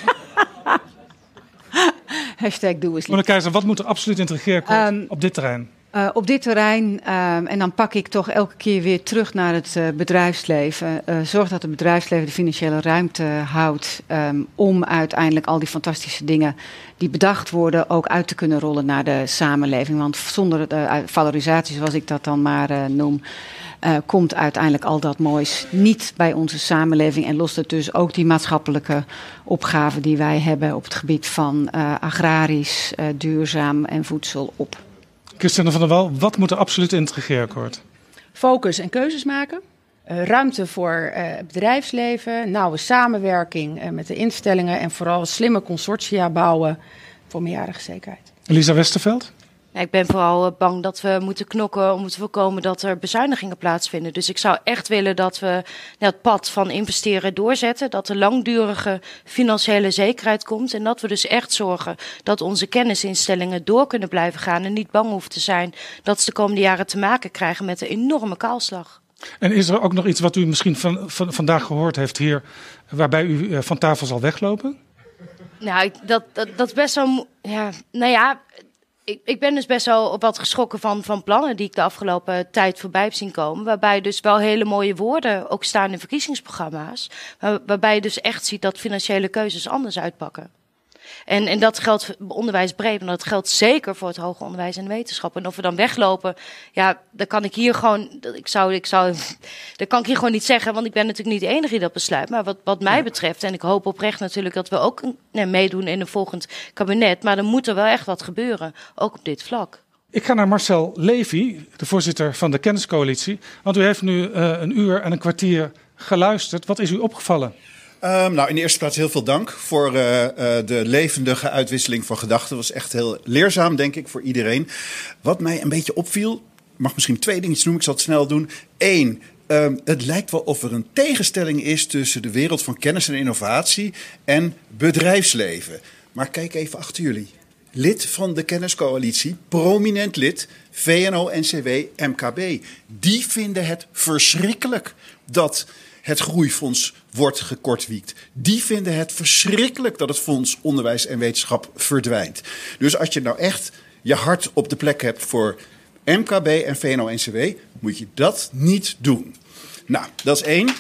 Speaker 5: Hashtag doe eens lief.
Speaker 7: Mona Keizer, wat moet er absoluut in het regeerakkoord
Speaker 5: Um,
Speaker 7: op dit terrein?
Speaker 5: Uh, op dit terrein, um, en dan pak ik toch elke keer weer terug naar het uh, bedrijfsleven. Uh, zorg dat het bedrijfsleven de financiële ruimte houdt um, om uiteindelijk al die fantastische dingen die bedacht worden ook uit te kunnen rollen naar de samenleving. Want zonder de valorisatie, zoals ik dat dan maar uh, noem, uh, komt uiteindelijk al dat moois niet bij onze samenleving en lost het dus ook die maatschappelijke opgaven die wij hebben op het gebied van uh, agrarisch, uh, duurzaam en voedsel op.
Speaker 7: Christiane van der Wal, wat moet er absoluut in het regeerakkoord?
Speaker 9: Focus en keuzes maken. Uh, ruimte voor uh, bedrijfsleven. Nauwe samenwerking uh, met de instellingen. En vooral slimme consortia bouwen voor meerjarige zekerheid.
Speaker 7: Elisa Westerveld?
Speaker 3: Ja, ik ben vooral bang dat we moeten knokken om te voorkomen dat er bezuinigingen plaatsvinden. Dus ik zou echt willen dat we het pad van investeren doorzetten. Dat er langdurige financiële zekerheid komt. En dat we dus echt zorgen dat onze kennisinstellingen door kunnen blijven gaan. En niet bang hoeven te zijn dat ze de komende jaren te maken krijgen met een enorme kaalslag.
Speaker 7: En is er ook nog iets wat u misschien van, van, vandaag gehoord heeft hier, waarbij u uh, van tafel zal weglopen?
Speaker 3: Nou, ik, dat, dat, dat is best wel... Ja, nou ja... Ik, ik ben dus best wel wat geschrokken van, van plannen die ik de afgelopen tijd voorbij heb zien komen. Waarbij dus wel hele mooie woorden ook staan in verkiezingsprogramma's. Waar, waarbij je dus echt ziet dat financiële keuzes anders uitpakken. En, en dat geldt voor onderwijs breed, maar dat geldt zeker voor het hoger onderwijs en wetenschap. En of we dan weglopen, ja, dan kan ik hier gewoon, ik zou, ik zou, dat kan ik hier gewoon niet zeggen, want ik ben natuurlijk niet de enige die dat besluit. Maar wat, wat mij betreft, en ik hoop oprecht natuurlijk dat we ook nee, meedoen in een volgend kabinet, maar dan moet er wel echt wat gebeuren, ook op dit vlak.
Speaker 7: Ik ga naar Marcel Levy, de voorzitter van de Kenniscoalitie. Want u heeft nu uh, een uur en een kwartier geluisterd. Wat is u opgevallen?
Speaker 8: Um, nou, in de eerste plaats heel veel dank voor uh, uh, de levendige uitwisseling van gedachten. Dat was echt heel leerzaam, denk ik, voor iedereen. Wat mij een beetje opviel, ik mag misschien twee dingetjes noemen, ik zal het snel doen. Eén, um, het lijkt wel of er een tegenstelling is tussen de wereld van kennis en innovatie en bedrijfsleven. Maar kijk even achter jullie. Lid van de Kenniscoalitie, prominent lid, V N O N C W M K B. Die vinden het verschrikkelijk dat het groeifonds wordt gekortwiekt. Die vinden het verschrikkelijk dat het Fonds Onderwijs en Wetenschap verdwijnt. Dus als je nou echt je hart op de plek hebt voor M K B en V N O N C W, moet je dat niet doen. Nou, dat is één.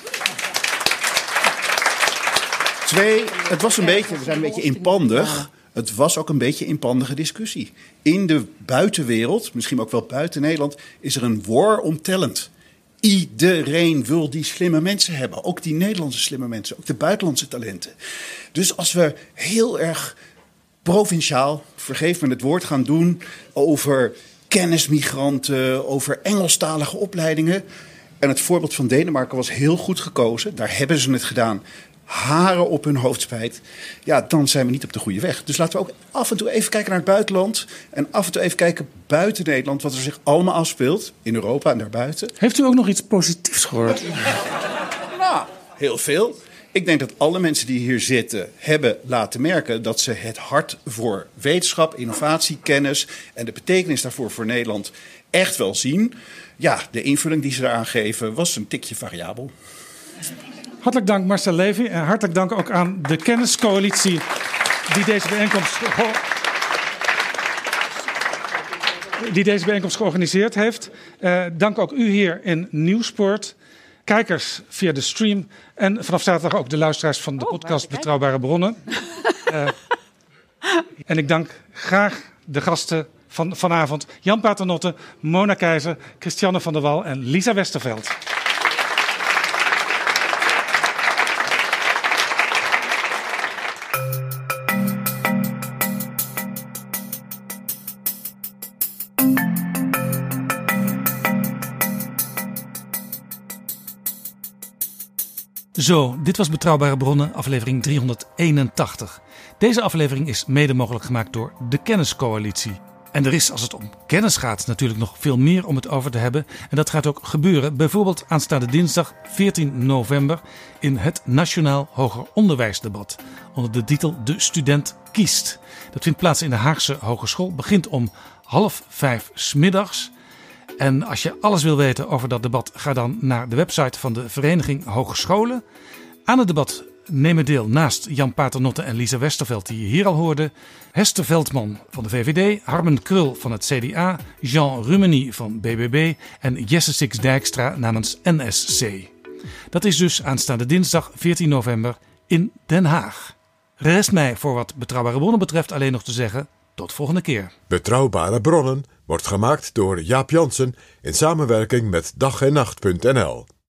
Speaker 8: Twee, het was een beetje, we zijn een beetje inpandig. Het was ook een beetje een inpandige discussie. In de buitenwereld, misschien ook wel buiten Nederland, is er een war om talent. Iedereen wil die slimme mensen hebben. Ook die Nederlandse slimme mensen. Ook de buitenlandse talenten. Dus als we heel erg provinciaal, vergeef me het woord, gaan doen over kennismigranten, over Engelstalige opleidingen. En het voorbeeld van Denemarken was heel goed gekozen. Daar hebben ze het gedaan. Haren op hun hoofd spijt. Ja, dan zijn we niet op de goede weg. Dus laten we ook af en toe even kijken naar het buitenland. En af en toe even kijken buiten Nederland. Wat er zich allemaal afspeelt. In Europa en daarbuiten.
Speaker 7: Heeft u ook nog iets positiefs gehoord?
Speaker 8: Nou, heel veel. Ik denk dat alle mensen die hier zitten hebben laten merken dat ze het hart voor wetenschap, innovatie, kennis en de betekenis daarvoor voor Nederland echt wel zien. Ja, de invulling die ze eraan geven was een tikje variabel.
Speaker 7: Hartelijk dank Marcel Levy en hartelijk dank ook aan de Kenniscoalitie die deze bijeenkomst, die deze bijeenkomst georganiseerd heeft. Uh, dank ook u hier in Nieuwspoort. Kijkers via de stream en vanaf zaterdag ook de luisteraars van de oh, podcast Betrouwbare Bronnen. Uh, en ik dank graag de gasten van vanavond. Jan Paternotte, Mona Keizer, Christiane van der Wal en Lisa Westerveld. Zo, dit was Betrouwbare Bronnen, aflevering driehonderdeenentachtig. Deze aflevering is mede mogelijk gemaakt door de Kenniscoalitie. En er is, als het om kennis gaat, natuurlijk nog veel meer om het over te hebben. En dat gaat ook gebeuren, bijvoorbeeld aanstaande dinsdag veertien november... in het Nationaal Hoger Onderwijsdebat onder de titel De Student Kiest. Dat vindt plaats in de Haagse Hogeschool, begint om half vijf 's middags. En als je alles wil weten over dat debat, ga dan naar de website van de Vereniging Hogescholen. Aan het debat nemen deel naast Jan Paternotte en Lisa Westerveld, die je hier al hoorde, Hester Veldman van de V V D, Harmen Krul van het C D A, Jean Rumeny van B B B en Jesse Six Dijkstra namens N S C. Dat is dus aanstaande dinsdag veertien november in Den Haag. Rest mij voor wat Betrouwbare Bronnen betreft alleen nog te zeggen, tot volgende keer.
Speaker 6: Betrouwbare Bronnen wordt gemaakt door Jaap Jansen in samenwerking met dag en nacht punt n l.